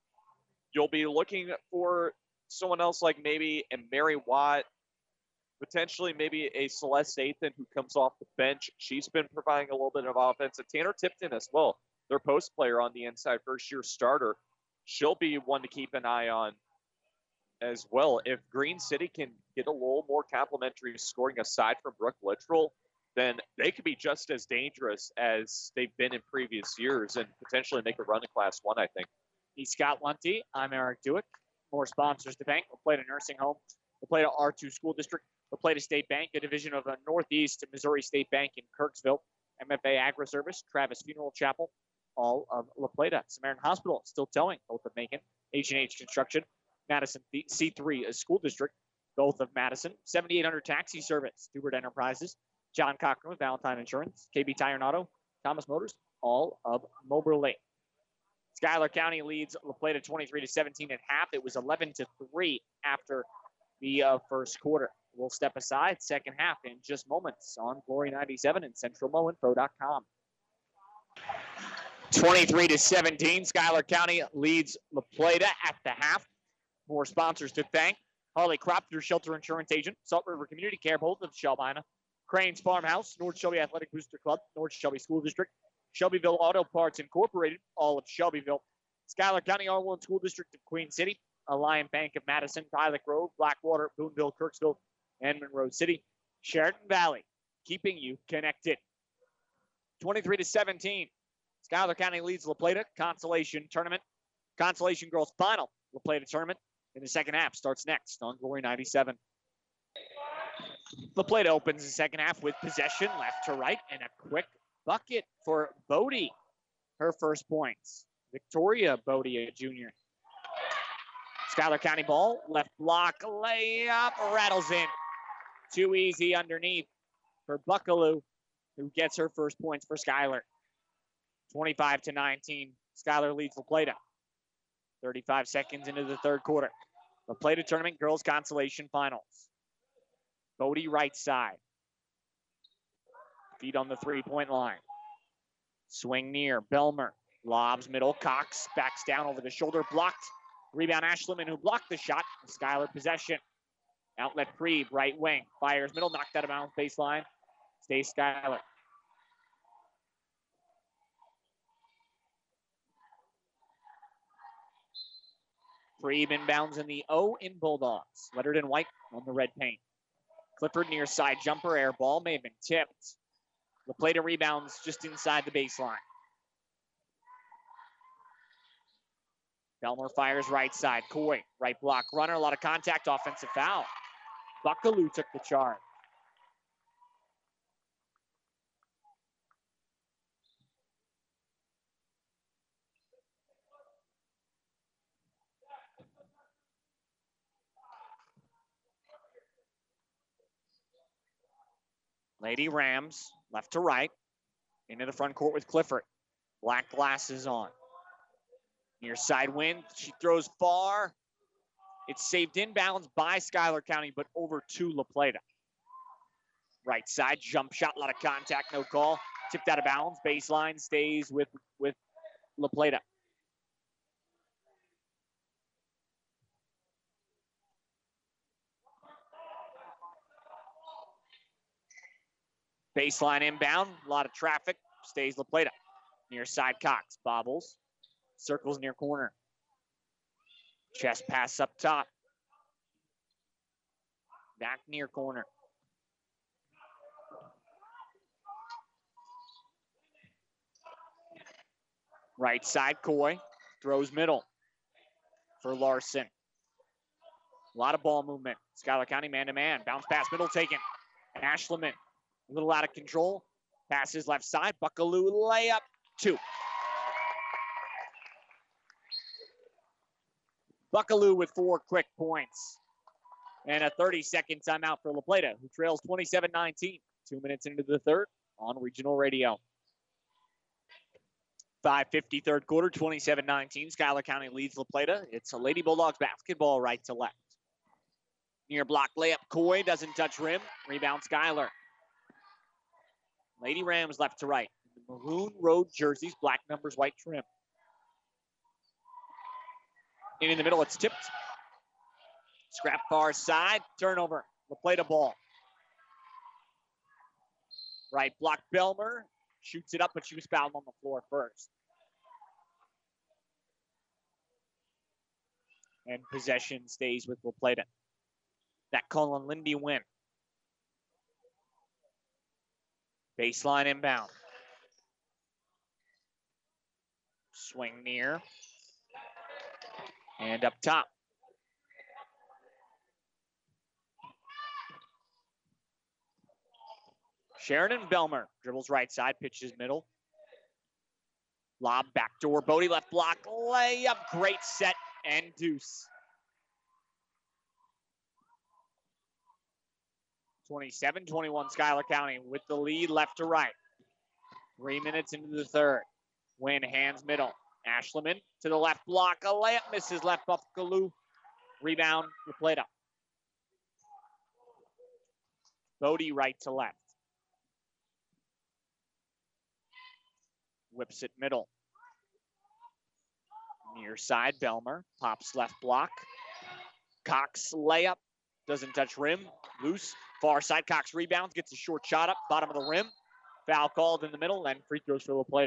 you'll be looking for someone else like maybe a Mary Watt, potentially maybe a Celeste Athan who comes off the bench. She's been providing a little bit of offense. And Tanner Tipton as well, their post player on the inside, first-year starter. She'll be one to keep an eye on as well. If Green City can get a little more complimentary scoring aside from Brooke Littrell, then they could be just as dangerous as they've been in previous years and potentially make a run in Class one, I think. He's Scott Lunty. I'm Eric Dewick. More sponsors to thank. La Plata Nursing Home, La Plata R two School District, La Plata State Bank, a division of a Northeast Missouri State Bank in Kirksville, M F A Agri-Service, Travis Funeral Chapel, all of La Plata. Samaritan Hospital, still towing, both of Macon, H and H Construction, Madison C three, a school district, both of Madison, seventy-eight hundred Taxi Service, Dubert Enterprises, John Cochran with Valentine Insurance, K B Tire and Auto, Thomas Motors, all of Moberly. Schuyler County leads La Plata twenty-three to seventeen at half. It was eleven to three after the uh, first quarter. We'll step aside, second half in just moments on Glory ninety-seven and Central Mo Info dot com. twenty-three to seventeen, Schuyler County leads La Plata at the half. More sponsors to thank. Harley Crop, your shelter insurance agent. Salt River Community Care, both of Shelbina. Crane's Farmhouse, North Shelby Athletic Booster Club, North Shelby School District. Shelbyville Auto Parts Incorporated, all of Shelbyville. Schuyler County R one School District of Queen City. Alliant Bank of Madison, Pilot Grove, Blackwater, Boonville, Kirksville, and Monroe City. Sheridan Valley, keeping you connected. twenty-three to seventeen. Schuyler County leads La Plata Consolation Tournament. Consolation Girls Final La Plata Tournament in the second half starts next on Glory ninety-seven. La Plata opens the second half with possession left to right and a quick bucket for Bodie. Her first points. Victoria Bodie, a junior. Schuyler County ball, left block, layup, rattles in. Too easy underneath for Buckaloo, who gets her first points for Schuyler. twenty-five to nineteen, Schuyler leads La Plata. thirty-five seconds into the third quarter. La Plata Tournament Girls Consolation Finals. Bodie right side. Feet on the three-point line. Swing near, Belmer. Lobs middle, Cox backs down over the shoulder, blocked. Rebound Ashleman, who blocked the shot. Schuyler possession. Outlet Preeb, right wing. Fires middle, knocked out of bounds, baseline. Stays Schuyler. Preeb inbounds in the O in Bulldogs. Lettered in white on the red paint. Clifford near side jumper, air ball, may have been tipped. La Plata rebounds just inside the baseline. Belmer fires right side. Coy, right block runner, a lot of contact, offensive foul. Buckaloo took the charge. Lady Rams, left to right, into the front court with Clifford. Black glasses on. Near side wind, she throws far. It's saved inbounds by Schuyler County, but over to La Plata. Right side, jump shot, a lot of contact, no call. Tipped out of bounds, baseline stays with, with La Plata. Baseline inbound, a lot of traffic, stays La Plata. Near side Cox, bobbles, circles near corner. Chest pass up top. Back near corner. Right side, Coy, throws middle for Larson. A lot of ball movement. Schuyler County man-to-man, bounce pass, middle taken. Ashleman. A little out of control. Passes left side. Buckaloo layup. Two. Buckaloo with four quick points. And a thirty-second timeout for La Plata, who trails twenty-seven nineteen. Two minutes into the third on regional radio. five fifty third quarter, twenty-seven nineteen. Schuyler County leads La Plata. It's a Lady Bulldogs basketball right to left. Near block layup. Coy doesn't touch rim. Rebound Schuyler. Lady Rams left to right. The maroon road jerseys, black numbers, white trim. In, in the middle, it's tipped. Scrap far side, turnover. La Plata ball. Right block, Belmer. Shoots it up, but she was fouled on the floor first. And possession stays with La Plata. That Colin Lindy win. Baseline inbound. Swing near. And up top. Sheridan Belmer dribbles right side, pitches middle. Lob, backdoor, Bodie left block, layup, great set, and deuce. twenty-seven twenty-one Schuyler County with the lead left to right. Three minutes into the third. Win hands middle. Ashleman to the left block, a layup misses left Buffalo. Rebound, La Plata. Bodie right to left. Whips it middle. Near side, Belmer. Pops left block. Cox layup. Doesn't touch rim. Loose. Far side. Cox rebounds. Gets a short shot up. Bottom of the rim. Foul called in the middle. And free throws for La Plata.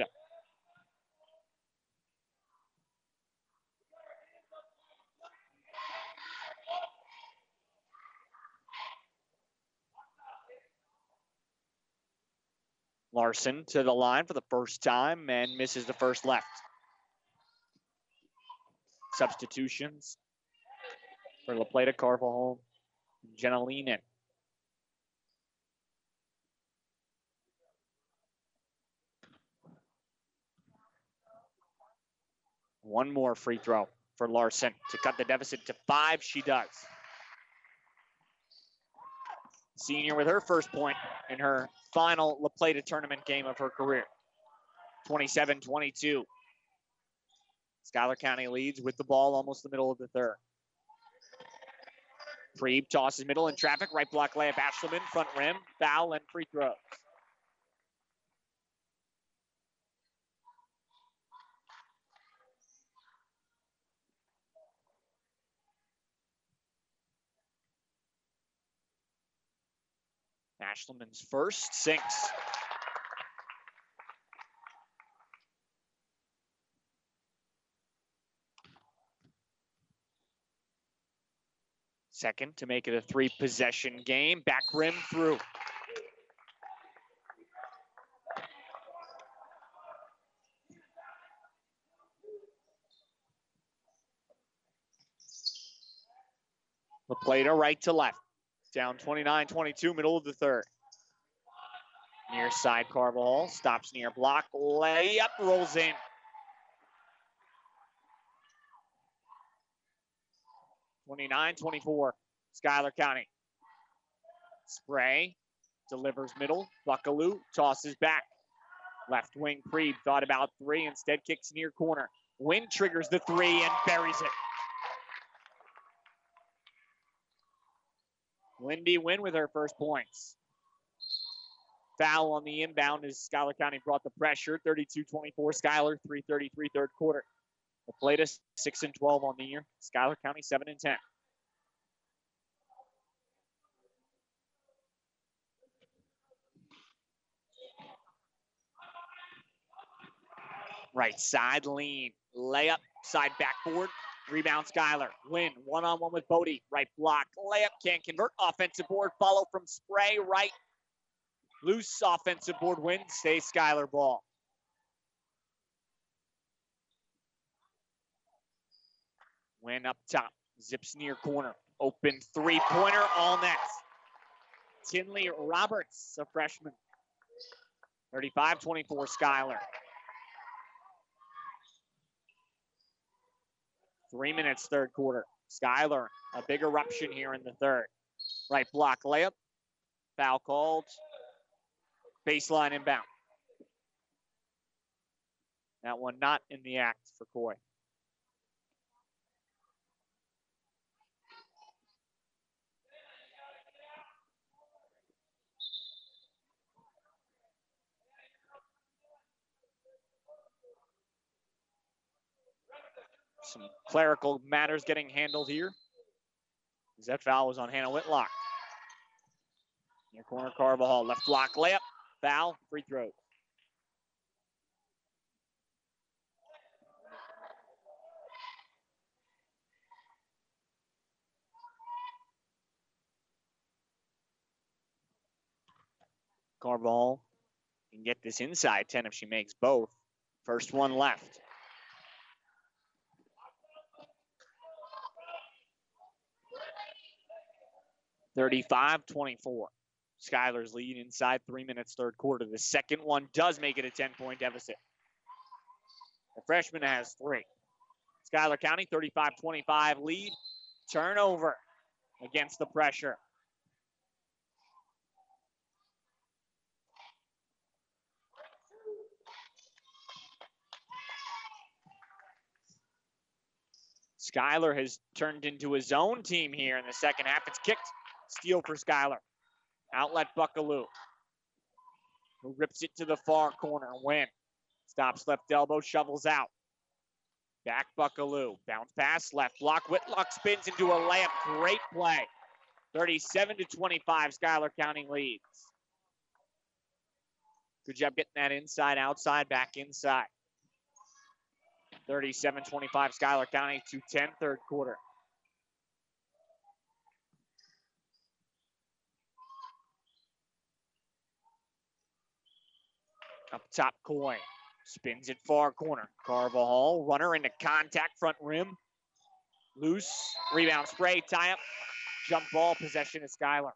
Larson to the line for the first time and misses the first left. Substitutions for La Plata, Carvajal, Genelin in. One more free throw for Larson to cut the deficit to five. She does. Senior with her first point in her final La Plata tournament game of her career. twenty-seven twenty-two. Schuyler County leads with the ball almost the middle of the third. Preeb tosses middle in traffic. Right block layup. Ashleman, front rim, foul, and free throws. Ashleman's first, sinks. Second to make it a three possession game. Back rim through. La Plata right to left. Down twenty-nine twenty-two, middle of the third. Near side, Carvajal stops near block. Layup, rolls in. twenty-nine twenty-four, Schuyler County. Spray delivers middle. Buckaloo tosses back. Left wing Preeb thought about three, instead kicks near corner. Wynn triggers the three and buries it. Lindy Wynn with her first points. Foul on the inbound as Schuyler County brought the pressure. thirty-two twenty-four, Schuyler, three thirty-three third quarter. La Plata six and twelve on the year. Schuyler County seven and ten. Right side lean, layup, side backboard, rebound Schuyler. Win, one-on-one with Bodie, right block, layup, can't convert, offensive board, follow from Spray, right. Loose offensive board win, stays Schuyler ball. Win up top, zips near corner, open three-pointer, all net. Tinley Roberts, a freshman. thirty-five twenty-four Schuyler. Three minutes, third quarter. Schuyler, a big eruption here in the third. Right block layup. Foul called. Baseline inbound. That one not in the act for Coy. Some clerical matters getting handled here. That foul was on Hannah Whitlock. Near corner, Carvajal, left block, layup, foul, free throw. Carvajal can get this inside ten if she makes both. First one left. thirty-five twenty-four. Schuyler's lead inside three minutes, third quarter. The second one does make it a ten-point deficit. The freshman has three. Schuyler County, thirty-five twenty-five lead. Turnover against the pressure. Schuyler has turned into his own team here in the second half. It's kicked. Steal for Schuyler. Outlet Buckaloo, who rips it to the far corner. Win. Stops left elbow, shovels out. Back Buckaloo. Bounce pass, left block. Whitlock spins into a layup. Great play. thirty-seven to twenty-five, Schuyler County leads. Good job getting that inside, outside, back inside. thirty-seven twenty-five, Schuyler County, two ten, third quarter. Up top, Coy. Spins it far corner. Carvajal, runner into contact, front rim. Loose, rebound spray, tie up. Jump ball, possession of Schuyler.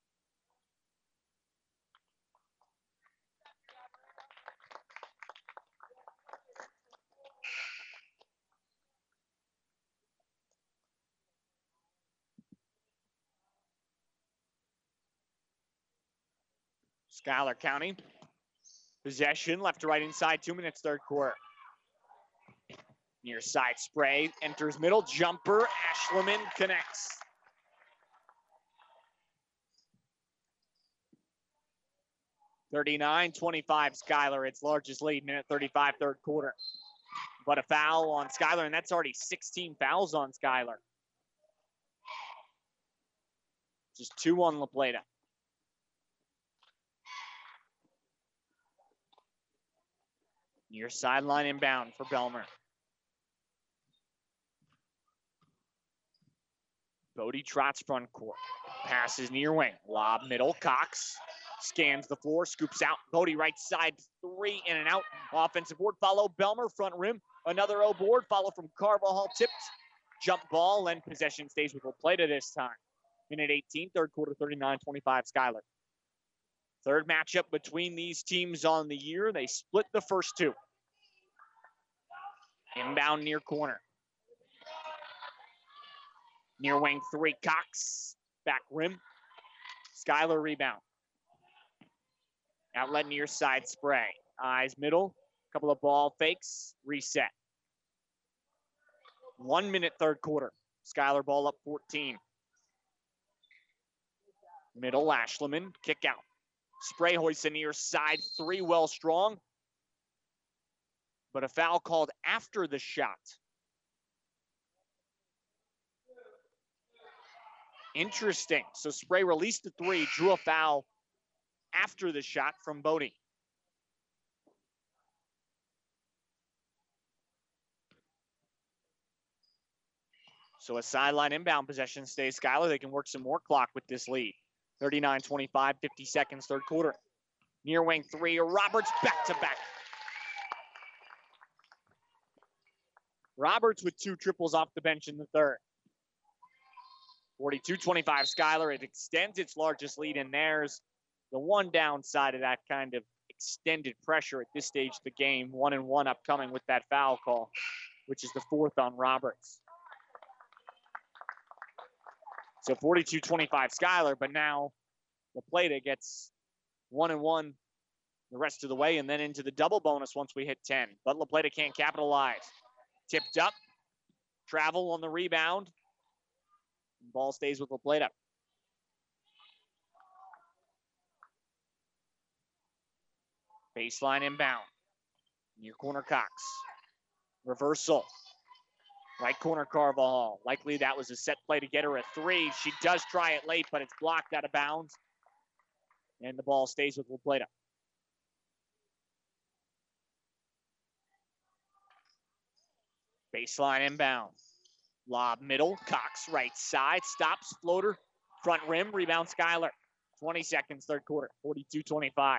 Schuyler County. Possession, left to right inside, two minutes, third quarter. Near side spray, enters middle, jumper, Ashleman connects. thirty-nine twenty-five, Schuyler, its largest lead, minute thirty-five, third quarter. But a foul on Schuyler, and that's already sixteen fouls on Schuyler. Just two on La Plata. Near sideline inbound for Belmer. Bodie trots front court. Passes near wing. Lob middle. Cox scans the floor. Scoops out. Bodie right side. Three in and out. Offensive board. Follow Belmer. Front rim. Another O board. Follow from Carvajal. Tipped. Jump ball. And possession stays with La Plata this time. Minute eighteen. Third quarter. thirty-nine twenty-five. Schuyler. Third matchup between these teams on the year. They split the first two. Inbound near corner. Near wing three, Cox. Back rim. Schuyler rebound. Outlet near side spray. Eyes middle. Couple of ball fakes. Reset. One minute third quarter. Schuyler ball up fourteen. Middle, Ashleman. Kick out. Spray hoist near side three, well strong. But a foul called after the shot. Interesting. So Spray released the three, drew a foul after the shot from Bodie. So a sideline inbound possession stays Schuyler. They can work some more clock with this lead. thirty-nine twenty-five, fifty seconds, third quarter. Near wing three, Roberts back to back. Roberts with two triples off the bench in the third. forty-two twenty-five, Schuyler. It extends its largest lead, and there's the one downside of that kind of extended pressure at this stage of the game. One and one upcoming with that foul call, which is the fourth on Roberts. So forty-two twenty-five, Schuyler, but now La Plata gets one and one the rest of the way, and then into the double bonus once we hit ten. But La Plata can't capitalize. Tipped up. Travel on the rebound. Ball stays with La Plata. Baseline inbound. Near corner Cox. Reversal. Right corner Carvajal. Likely that was a set play to get her a three. She does try it late, but it's blocked out of bounds. And the ball stays with La Plata. Baseline inbound. Lob middle. Cox right side. Stops. Floater. Front rim. Rebound Schuyler. twenty seconds, third quarter, forty-two twenty-five.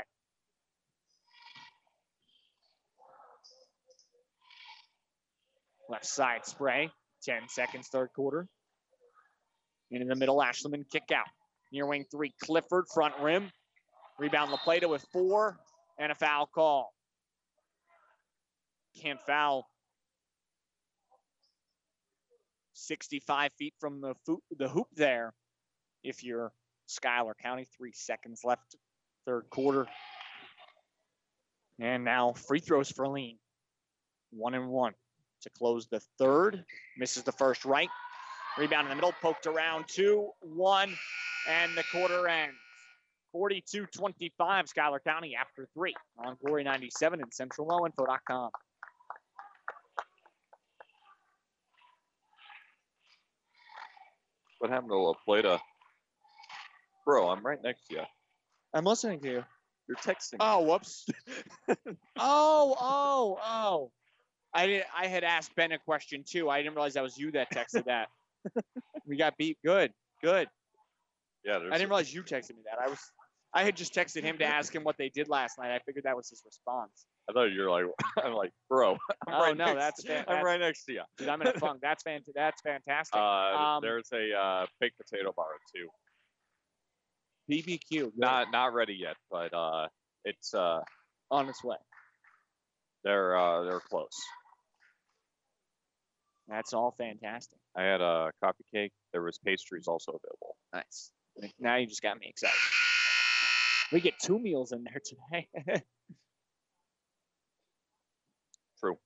Left side spray, ten seconds, third quarter. And in the middle, Ashleman kick out. Near wing three, Clifford, front rim. Rebound La Plata with four, and a foul call. Can't foul. sixty-five feet from the, fo- the hoop there. If you're Schuyler County, three seconds left, third quarter. And now free throws for Lean. One and one to close the third. Misses the first right. Rebound in the middle, poked around, two, one, and the quarter ends. forty-two twenty-five, Schuyler County after three on Glory ninety-seven and Central Low Info dot com. What happened to La Plata? Bro, I'm right next to you. I'm listening to you. You're texting. Oh, whoops. oh, oh, oh. I did. I had asked Ben a question too. I didn't realize that was you that texted that. We got beat. Good, good. Yeah, there's I didn't realize you texted me that. I was. I had just texted him to ask him what they did last night. I figured that was his response. I thought you were like, I'm like, bro. I'm Oh, right no, next, that's fan- I'm that's- right next to you. Dude, I'm in a funk. That's fant- That's fantastic. Uh, Um, there's a uh, baked potato bar too. B B Q. good. Not not ready yet, but uh, it's uh, On its way. they're uh, they're close. That's all fantastic. I had a coffee cake. There was pastries also available. Nice. Now you just got me excited. We get two meals in there today. True.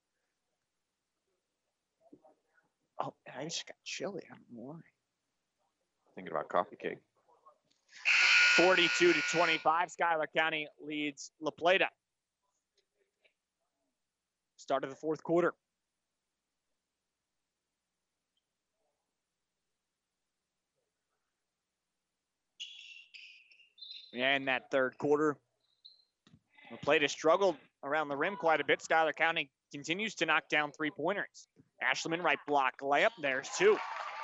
Oh, I just got chilly. I don't know why. Thinking about coffee cake. forty-two to twenty-five, Schuyler County leads La Plata. Start of the fourth quarter. And that third quarter, La Plata struggled around the rim quite a bit. Schuyler County continues to knock down three-pointers. Ashleman right block layup. There's two.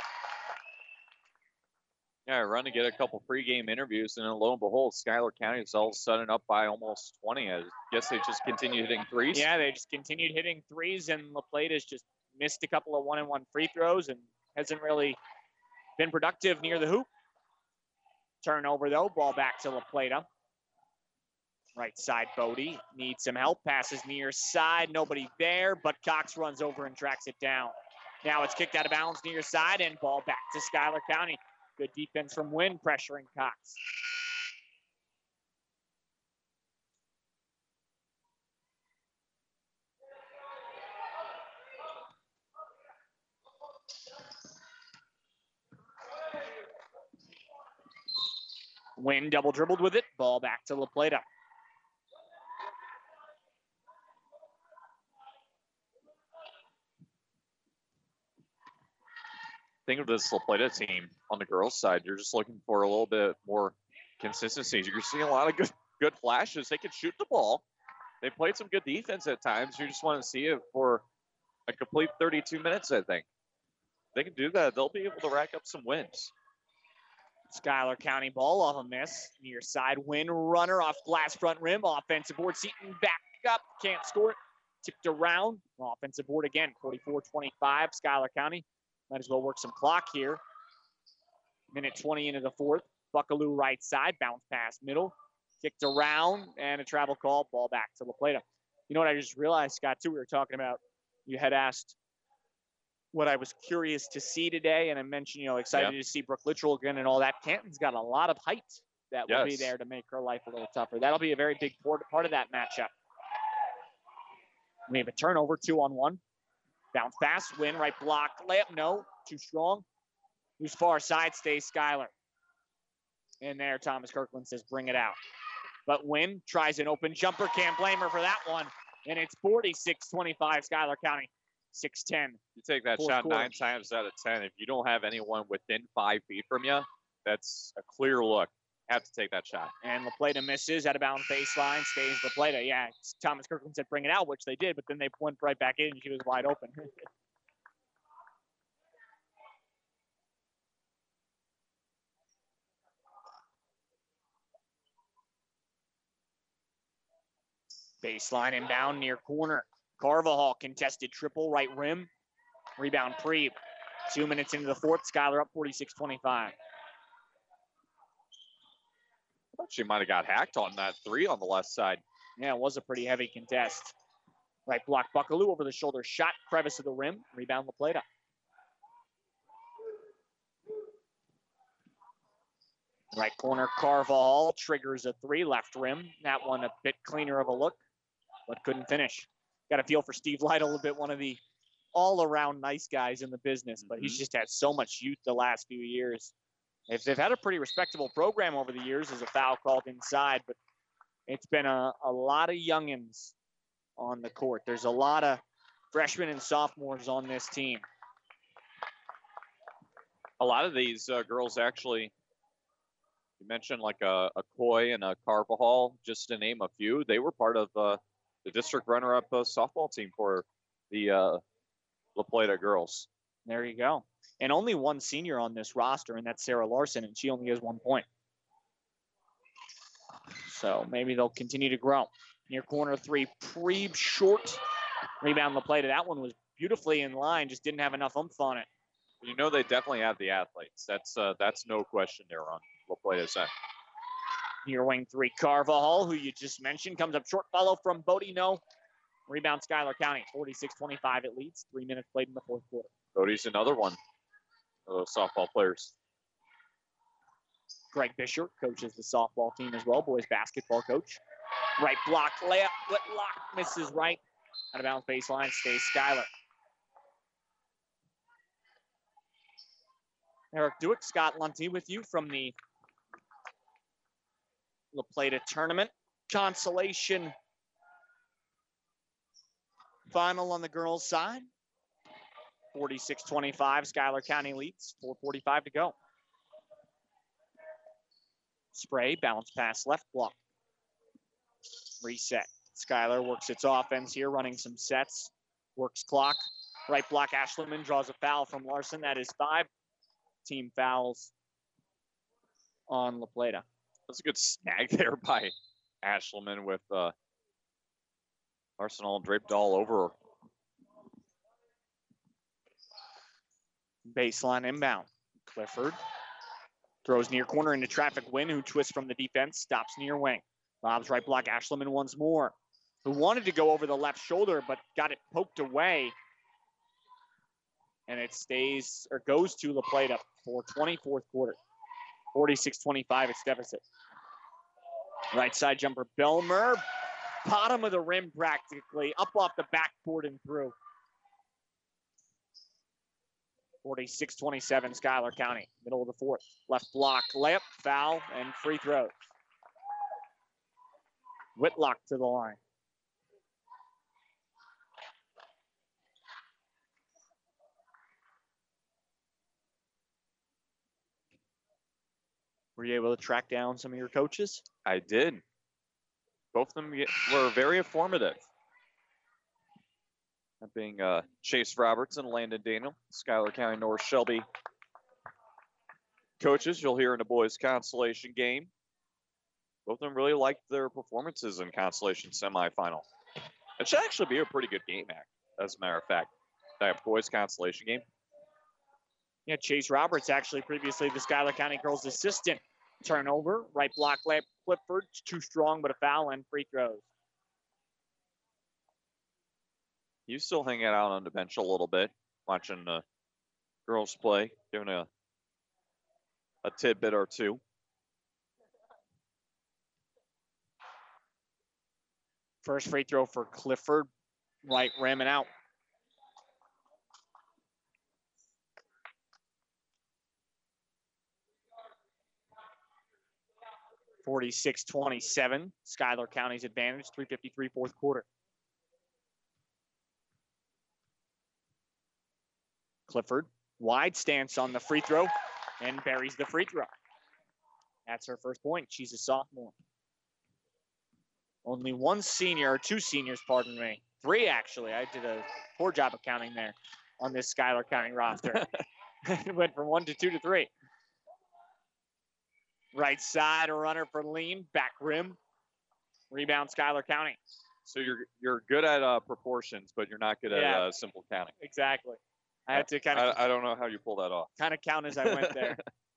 Yeah, I run to get a couple pregame interviews, and then lo and behold, Schuyler County is all of a sudden up by almost twenty. I guess they just continue hitting threes. Yeah, they just continued hitting threes, and La Plata's just missed a couple of one-and-one free throws and hasn't really been productive near the hoop. Turnover, though. Ball back to La Plata. Right side, Bodie needs some help. Passes near side. Nobody there, but Cox runs over and tracks it down. Now it's kicked out of bounds near side, and ball back to Schuyler County. Good defense from Wynn, pressuring Cox. Wynn double dribbled with it. Ball back to La Plata. Think of this La Plata team on the girls' side. You're just looking for a little bit more consistency. You're seeing a lot of good good flashes. They can shoot the ball. They played some good defense at times. You just want to see it for a complete thirty-two minutes, I think. If they can do that, they'll be able to rack up some wins. Schuyler County ball off a miss. Near side, Win runner off glass front rim. Offensive board. Seaton back up. Can't score it. Tipped around. Offensive board again. forty-four twenty-five. Schuyler County. Might as well work some clock here. Minute twenty into the fourth. Buckaloo right side. Bounce pass middle. Kicked around. And a travel call. Ball back to La Plata. You know what I just realized, Scott, too? We were talking about, you had asked what I was curious to see today, and I mentioned, you know, excited Yeah. to see Brooke Littrell again and all that. Canton's got a lot of height that will be Yes. there to make her life a little tougher. That'll be a very big part part of that matchup. We have a turnover, two on one. Bounce pass, Win, right block, layup, no, too strong. Who's far side, stays Schuyler. And there, Thomas Kirkland says, bring it out. But Win tries an open jumper, can't blame her for that one. And it's forty-six twenty-five, Schuyler County, six ten. You take that Fourth shot quarter. nine times out of ten. If you don't have anyone within five feet from you, that's a clear look. Have to take that shot. And La Plata misses out of bounds baseline, stays La Plata. Yeah, Thomas Kirkland said bring it out, which they did, but then they went right back in and she was wide open. Baseline inbound near corner. Carvajal contested triple right rim. Rebound Preeb. Two minutes into the fourth, Schuyler up forty-six twenty-five. I thought she might have got hacked on that three on the left side. Yeah, it was a pretty heavy contest. Right block, Buckaloo over the shoulder shot, crevice of the rim. Rebound La Plata. Right corner, Carvajal triggers a three, left rim. That one a bit cleaner of a look, but couldn't finish. Got a feel for Steve Lytle a bit, one of the all-around nice guys in the business, but he's just had so much youth the last few years. If they've had a pretty respectable program over the years, there's a foul called inside, but it's been a, a lot of youngins on the court. There's a lot of freshmen and sophomores on this team. A lot of these uh, girls actually, you mentioned like a, a Coy and a Carvajal, just to name a few. They were part of uh, the district runner-up uh, softball team for the uh, La Plata girls. There you go. And only one senior on this roster, and that's Sarah Larson, and she only has one point. So maybe they'll continue to grow. Near corner three, Preeb short. Rebound La Plata. That one was beautifully in line, just didn't have enough oomph on it. You know they definitely have the athletes. That's uh, that's no question there on La Plata's side. Near wing three, Carvajal, who you just mentioned, comes up short. Follow from Bodino. Rebound Schuyler County, forty-six twenty-five it leads. Three minutes played in the fourth quarter. Bodie's another one of those softball players. Greg Bisher coaches the softball team as well, boys basketball coach. Right block, layup, Whitlock misses right. Out of bounds baseline, stays Schuyler. Eric Dewick, Scott Lunty with you from the La Plata tournament. Consolation final on the girls' side. forty-six twenty-five, Schuyler County leads, four forty-five to go. Spray, bounce pass, left block. Reset. Schuyler works its offense here, running some sets. Works clock. Right block, Ashleman draws a foul from Larson. That is five team fouls on La Plata. That's a good snag there by Ashleman with uh, Arsenal draped all over. Baseline inbound. Clifford throws near corner into traffic. Win, who twists from the defense, stops near wing. Bob's right block, Ashleman once more, who wanted to go over the left shoulder, but got it poked away. And it stays, or goes to La Plata for twenty-fourth quarter. forty-six twenty-five, it's deficit. Right side jumper, Belmer. Bottom of the rim practically, up off the backboard and through. forty-six twenty-seven, Schuyler County, middle of the fourth. Left block, layup, foul, and free throws. Whitlock to the line. Were you able to track down some of your coaches? I did. Both of them were very informative. That being uh, Chase Roberts and Landon Daniel, Schuyler County North Shelby coaches. You'll hear in the boys' consolation game. Both of them really liked their performances in consolation semifinal. It should actually be a pretty good game, as a matter of fact. That boys' consolation game. Yeah, Chase Roberts, actually previously the Schuyler County girls' assistant. Turnover, right block, layup, Clifford, too strong, but a foul and free throws. You still hanging out on the bench a little bit, watching the girls play, giving a a tidbit or two. First free throw for Clifford, right rim and out. forty-six twenty-seven, Schuyler County's advantage, three fifty-three fourth quarter. Clifford, wide stance on the free throw and buries the free throw. That's her first point. She's a sophomore. Only one senior, or two seniors, pardon me. Three, actually. I did a poor job of counting there on this Schuyler County roster. It went from one to two to three. Right side, a runner for Lean, back rim. Rebound, Schuyler County. So you're you're good at uh, proportions, but you're not good at Yeah. uh, simple counting. Exactly. I had to kind of I, I don't know how you pull that off. kind of count as I went there.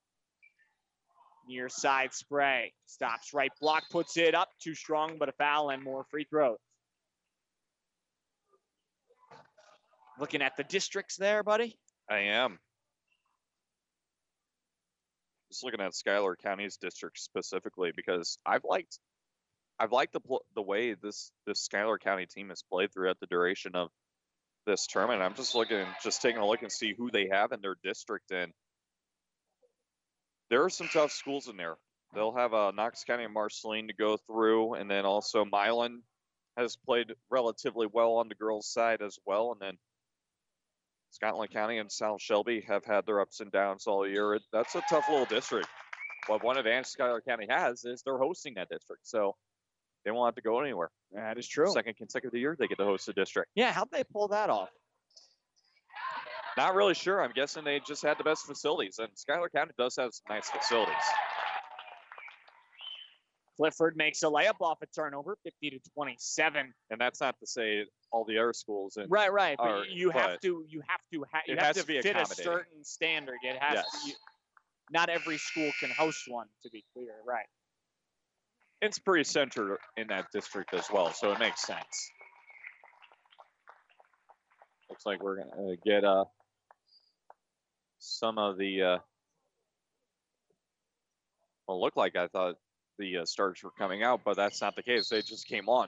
Near side spray. Stops right block, puts it up. Too strong, but a foul and more free throws. Looking at the districts there, buddy. I am. Just looking at Schuyler County's district specifically because I've liked I've liked the pl- the way this this Schuyler County team has played throughout the duration of this tournament. I'm just looking, just taking a look and see who they have in their district, and there are some tough schools in there. They'll have uh, Knox County and Marceline to go through, and then also Milan has played relatively well on the girls' side as well, and then Scotland County and South Shelby have had their ups and downs all year. That's a tough little district. But one advantage Schuyler County has is they're hosting that district, so they won't have to go anywhere. That is true. Second consecutive year, they get to host the district. Yeah, how'd they pull that off? Not really sure. I'm guessing they just had the best facilities, and Schuyler County does have some nice facilities. Clifford makes a layup off a turnover, fifty to twenty-seven. And that's not to say all the other schools. And Right, right. But are- you have but to, you have to, ha- you it have has to, to be fit a accommodating. certain standard. It has Yes. to. You, not every school can host one, to be clear. Right. it's pretty centered in that district as well, so it makes sense. Looks like we're gonna get uh some of the. Uh, well, looked like I thought the uh, starters were coming out, but that's not the case. They just came on.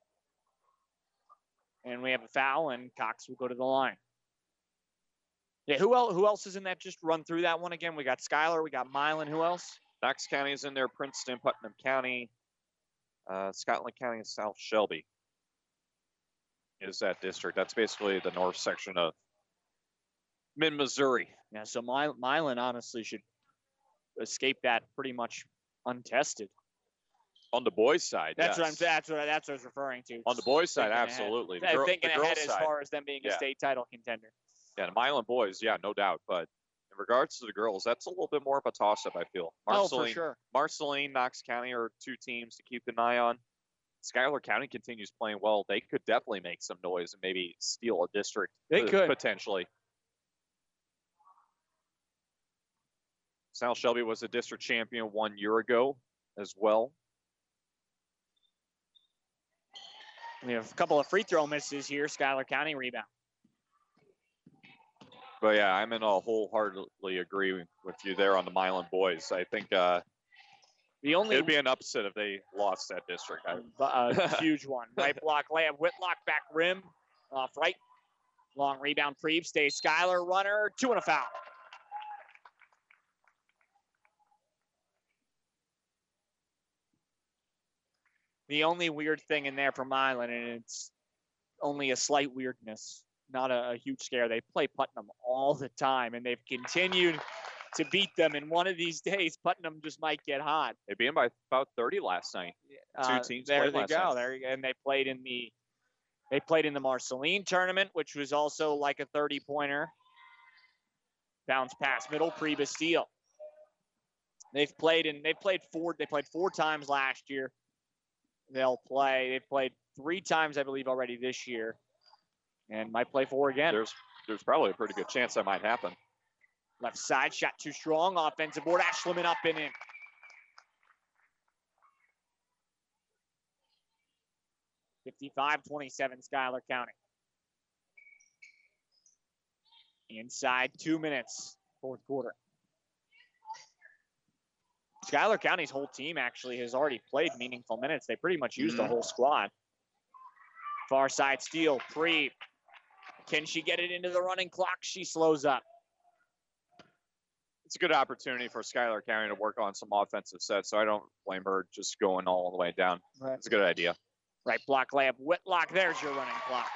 And we have a foul, and Cox will go to the line. Yeah, who else? Who else is in that? Just run through that one again. We got Schuyler, we got Milan. Who else? Knox County is in there. Princeton, Putnam County, uh, Scotland County, and South Shelby is that district. That's basically the north section of mid-Missouri. Yeah, so My- Milan honestly should escape that pretty much untested. On the boys' side, That's what I'm. yes. That's what. That's what I was referring to. On the boys' side, Thinking ahead. absolutely. The Yeah, girl- thinking the ahead girls' as side, far as them being a yeah. state title contender. yeah, the Milan boys, yeah, no doubt. But in regards to the girls, that's a little bit more of a toss-up, I feel. Oh, for Marceline, sure. Marceline, Knox County are two teams to keep an eye on. Schuyler County continues playing well. They could definitely make some noise and maybe steal a district. They uh, could. potentially. South Shelby was a district champion one year ago as well. We have a couple of free throw misses here. Schuyler County rebound. But yeah, I'm in a wholeheartedly agree with you there on the Milan boys. I think uh, The only it'd be an upset if they lost that district. I, a huge one. Right block layup. Whitlock back rim. Off right. Long rebound. Preeb stays. Schuyler runner. Two and a foul. The only weird thing in there for Milan, and it's only a slight weirdness, not a, a huge scare. They play Putnam all the time, and they've continued to beat them. And one of these days, Putnam just might get hot. they beat them by about thirty last night. Uh, teams there played they last go. night. There you go. And they played in the they played in the Marceline tournament, which was also like a thirty pointer. Bounce pass middle, Preeb steal. They've played in they've played four they played four times last year. They'll play. They've played three times, I believe, already this year, and might play four again. There's there's probably a pretty good chance that might happen. Left side shot too strong. Offensive board. Ashleman up and in. fifty-five twenty-seven Schuyler County. Inside two minutes, fourth quarter. Schuyler County's whole team actually has already played meaningful minutes. They pretty much used the Mhm. whole squad. Far side steal, Preeb. Can she get it into the running clock? She slows up. It's a good opportunity for Schuyler County to work on some offensive sets, so I don't blame her just going all the way down. Right. It's a good idea. Right block layup, Whitlock. There's your running clock.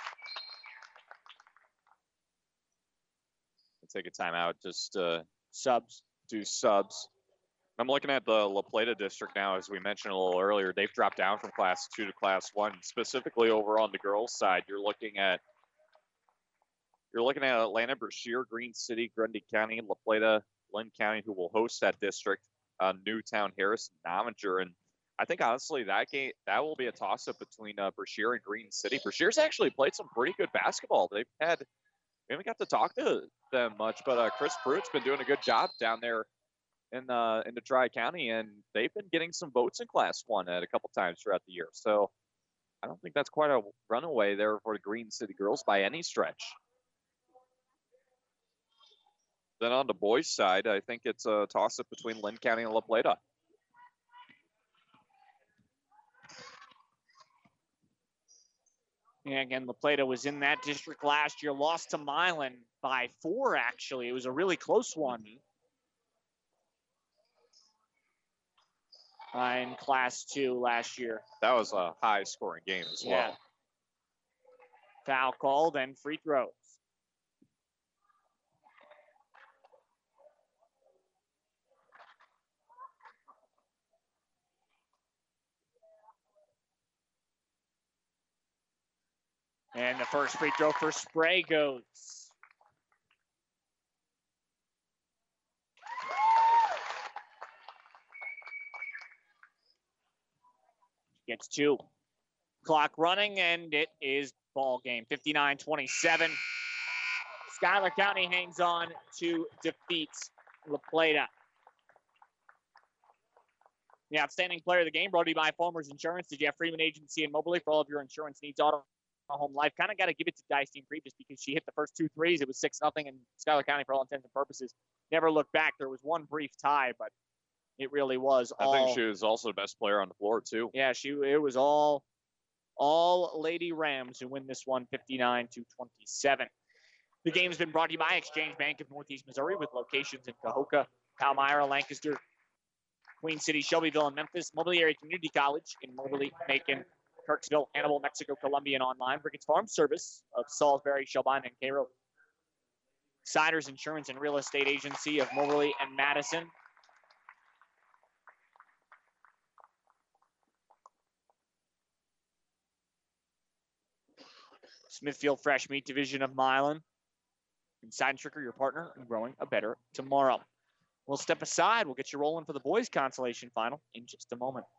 Take a timeout, just uh, Subs. do subs. I'm looking at the La Plata district now, as we mentioned a little earlier. They've dropped down from class two to class one. Specifically over on the girls' side, you're looking at you're looking at Atlanta, Brashear, Green City, Grundy County, La Plata, Lynn County, who will host that district. Uh, Newtown, Harrison, Novinger, and I think honestly that game that will be a toss-up between uh, Brashear and Green City. Brashear's actually played some pretty good basketball. They've had we haven't got to talk to them much, but uh, Chris Pruitt's been doing a good job down there in uh, into Tri-County, and they've been getting some votes in Class One at a couple times throughout the year. So I don't think that's quite a runaway there for the Green City girls by any stretch. Then on the boys' side, I think it's a toss-up between Lynn County and La Plata. Yeah, again, La Plata was in that district last year, lost to Milan by four, actually. It was a really close one. Uh, in Class two last year. That was a high-scoring game as Yeah. well. Foul called and free throws. And the first free throw for Spray goes. Gets two. Clock running, and it is ball game. fifty-nine twenty-seven. Schuyler County hangs on to defeat La Plata. The outstanding player of the game brought to you by Farmers Insurance, the Jeff Freeman Agency in Moberly for all of your insurance needs, auto, home, life. Kind of got to give it to Dice Preep just because she hit the first two threes. It was six nothing, and Schuyler County, for all intents and purposes, never looked back. There was one brief tie, but it really was all. I think she was also the best player on the floor, too. Yeah, she. It was all, all Lady Rams who win this one, fifty-nine to twenty-seven. The game's been brought to you by Exchange Bank of Northeast Missouri with locations in Cahokia, Palmyra, Lancaster, Queen City, Shelbyville, and Memphis. Moberly Area Community College in Moberly, Macon, Kirksville, Hannibal, Mexico, Columbia, and online. Ricketts Farm Service of Salisbury, Shelbine, and Cairo. Siders Insurance and Real Estate Agency of Moberly and Madison. Smithfield Fresh Meat Division of Milan. And Side Tricker, your partner in growing a better tomorrow. We'll step aside. We'll get you rolling for the boys' consolation final in just a moment.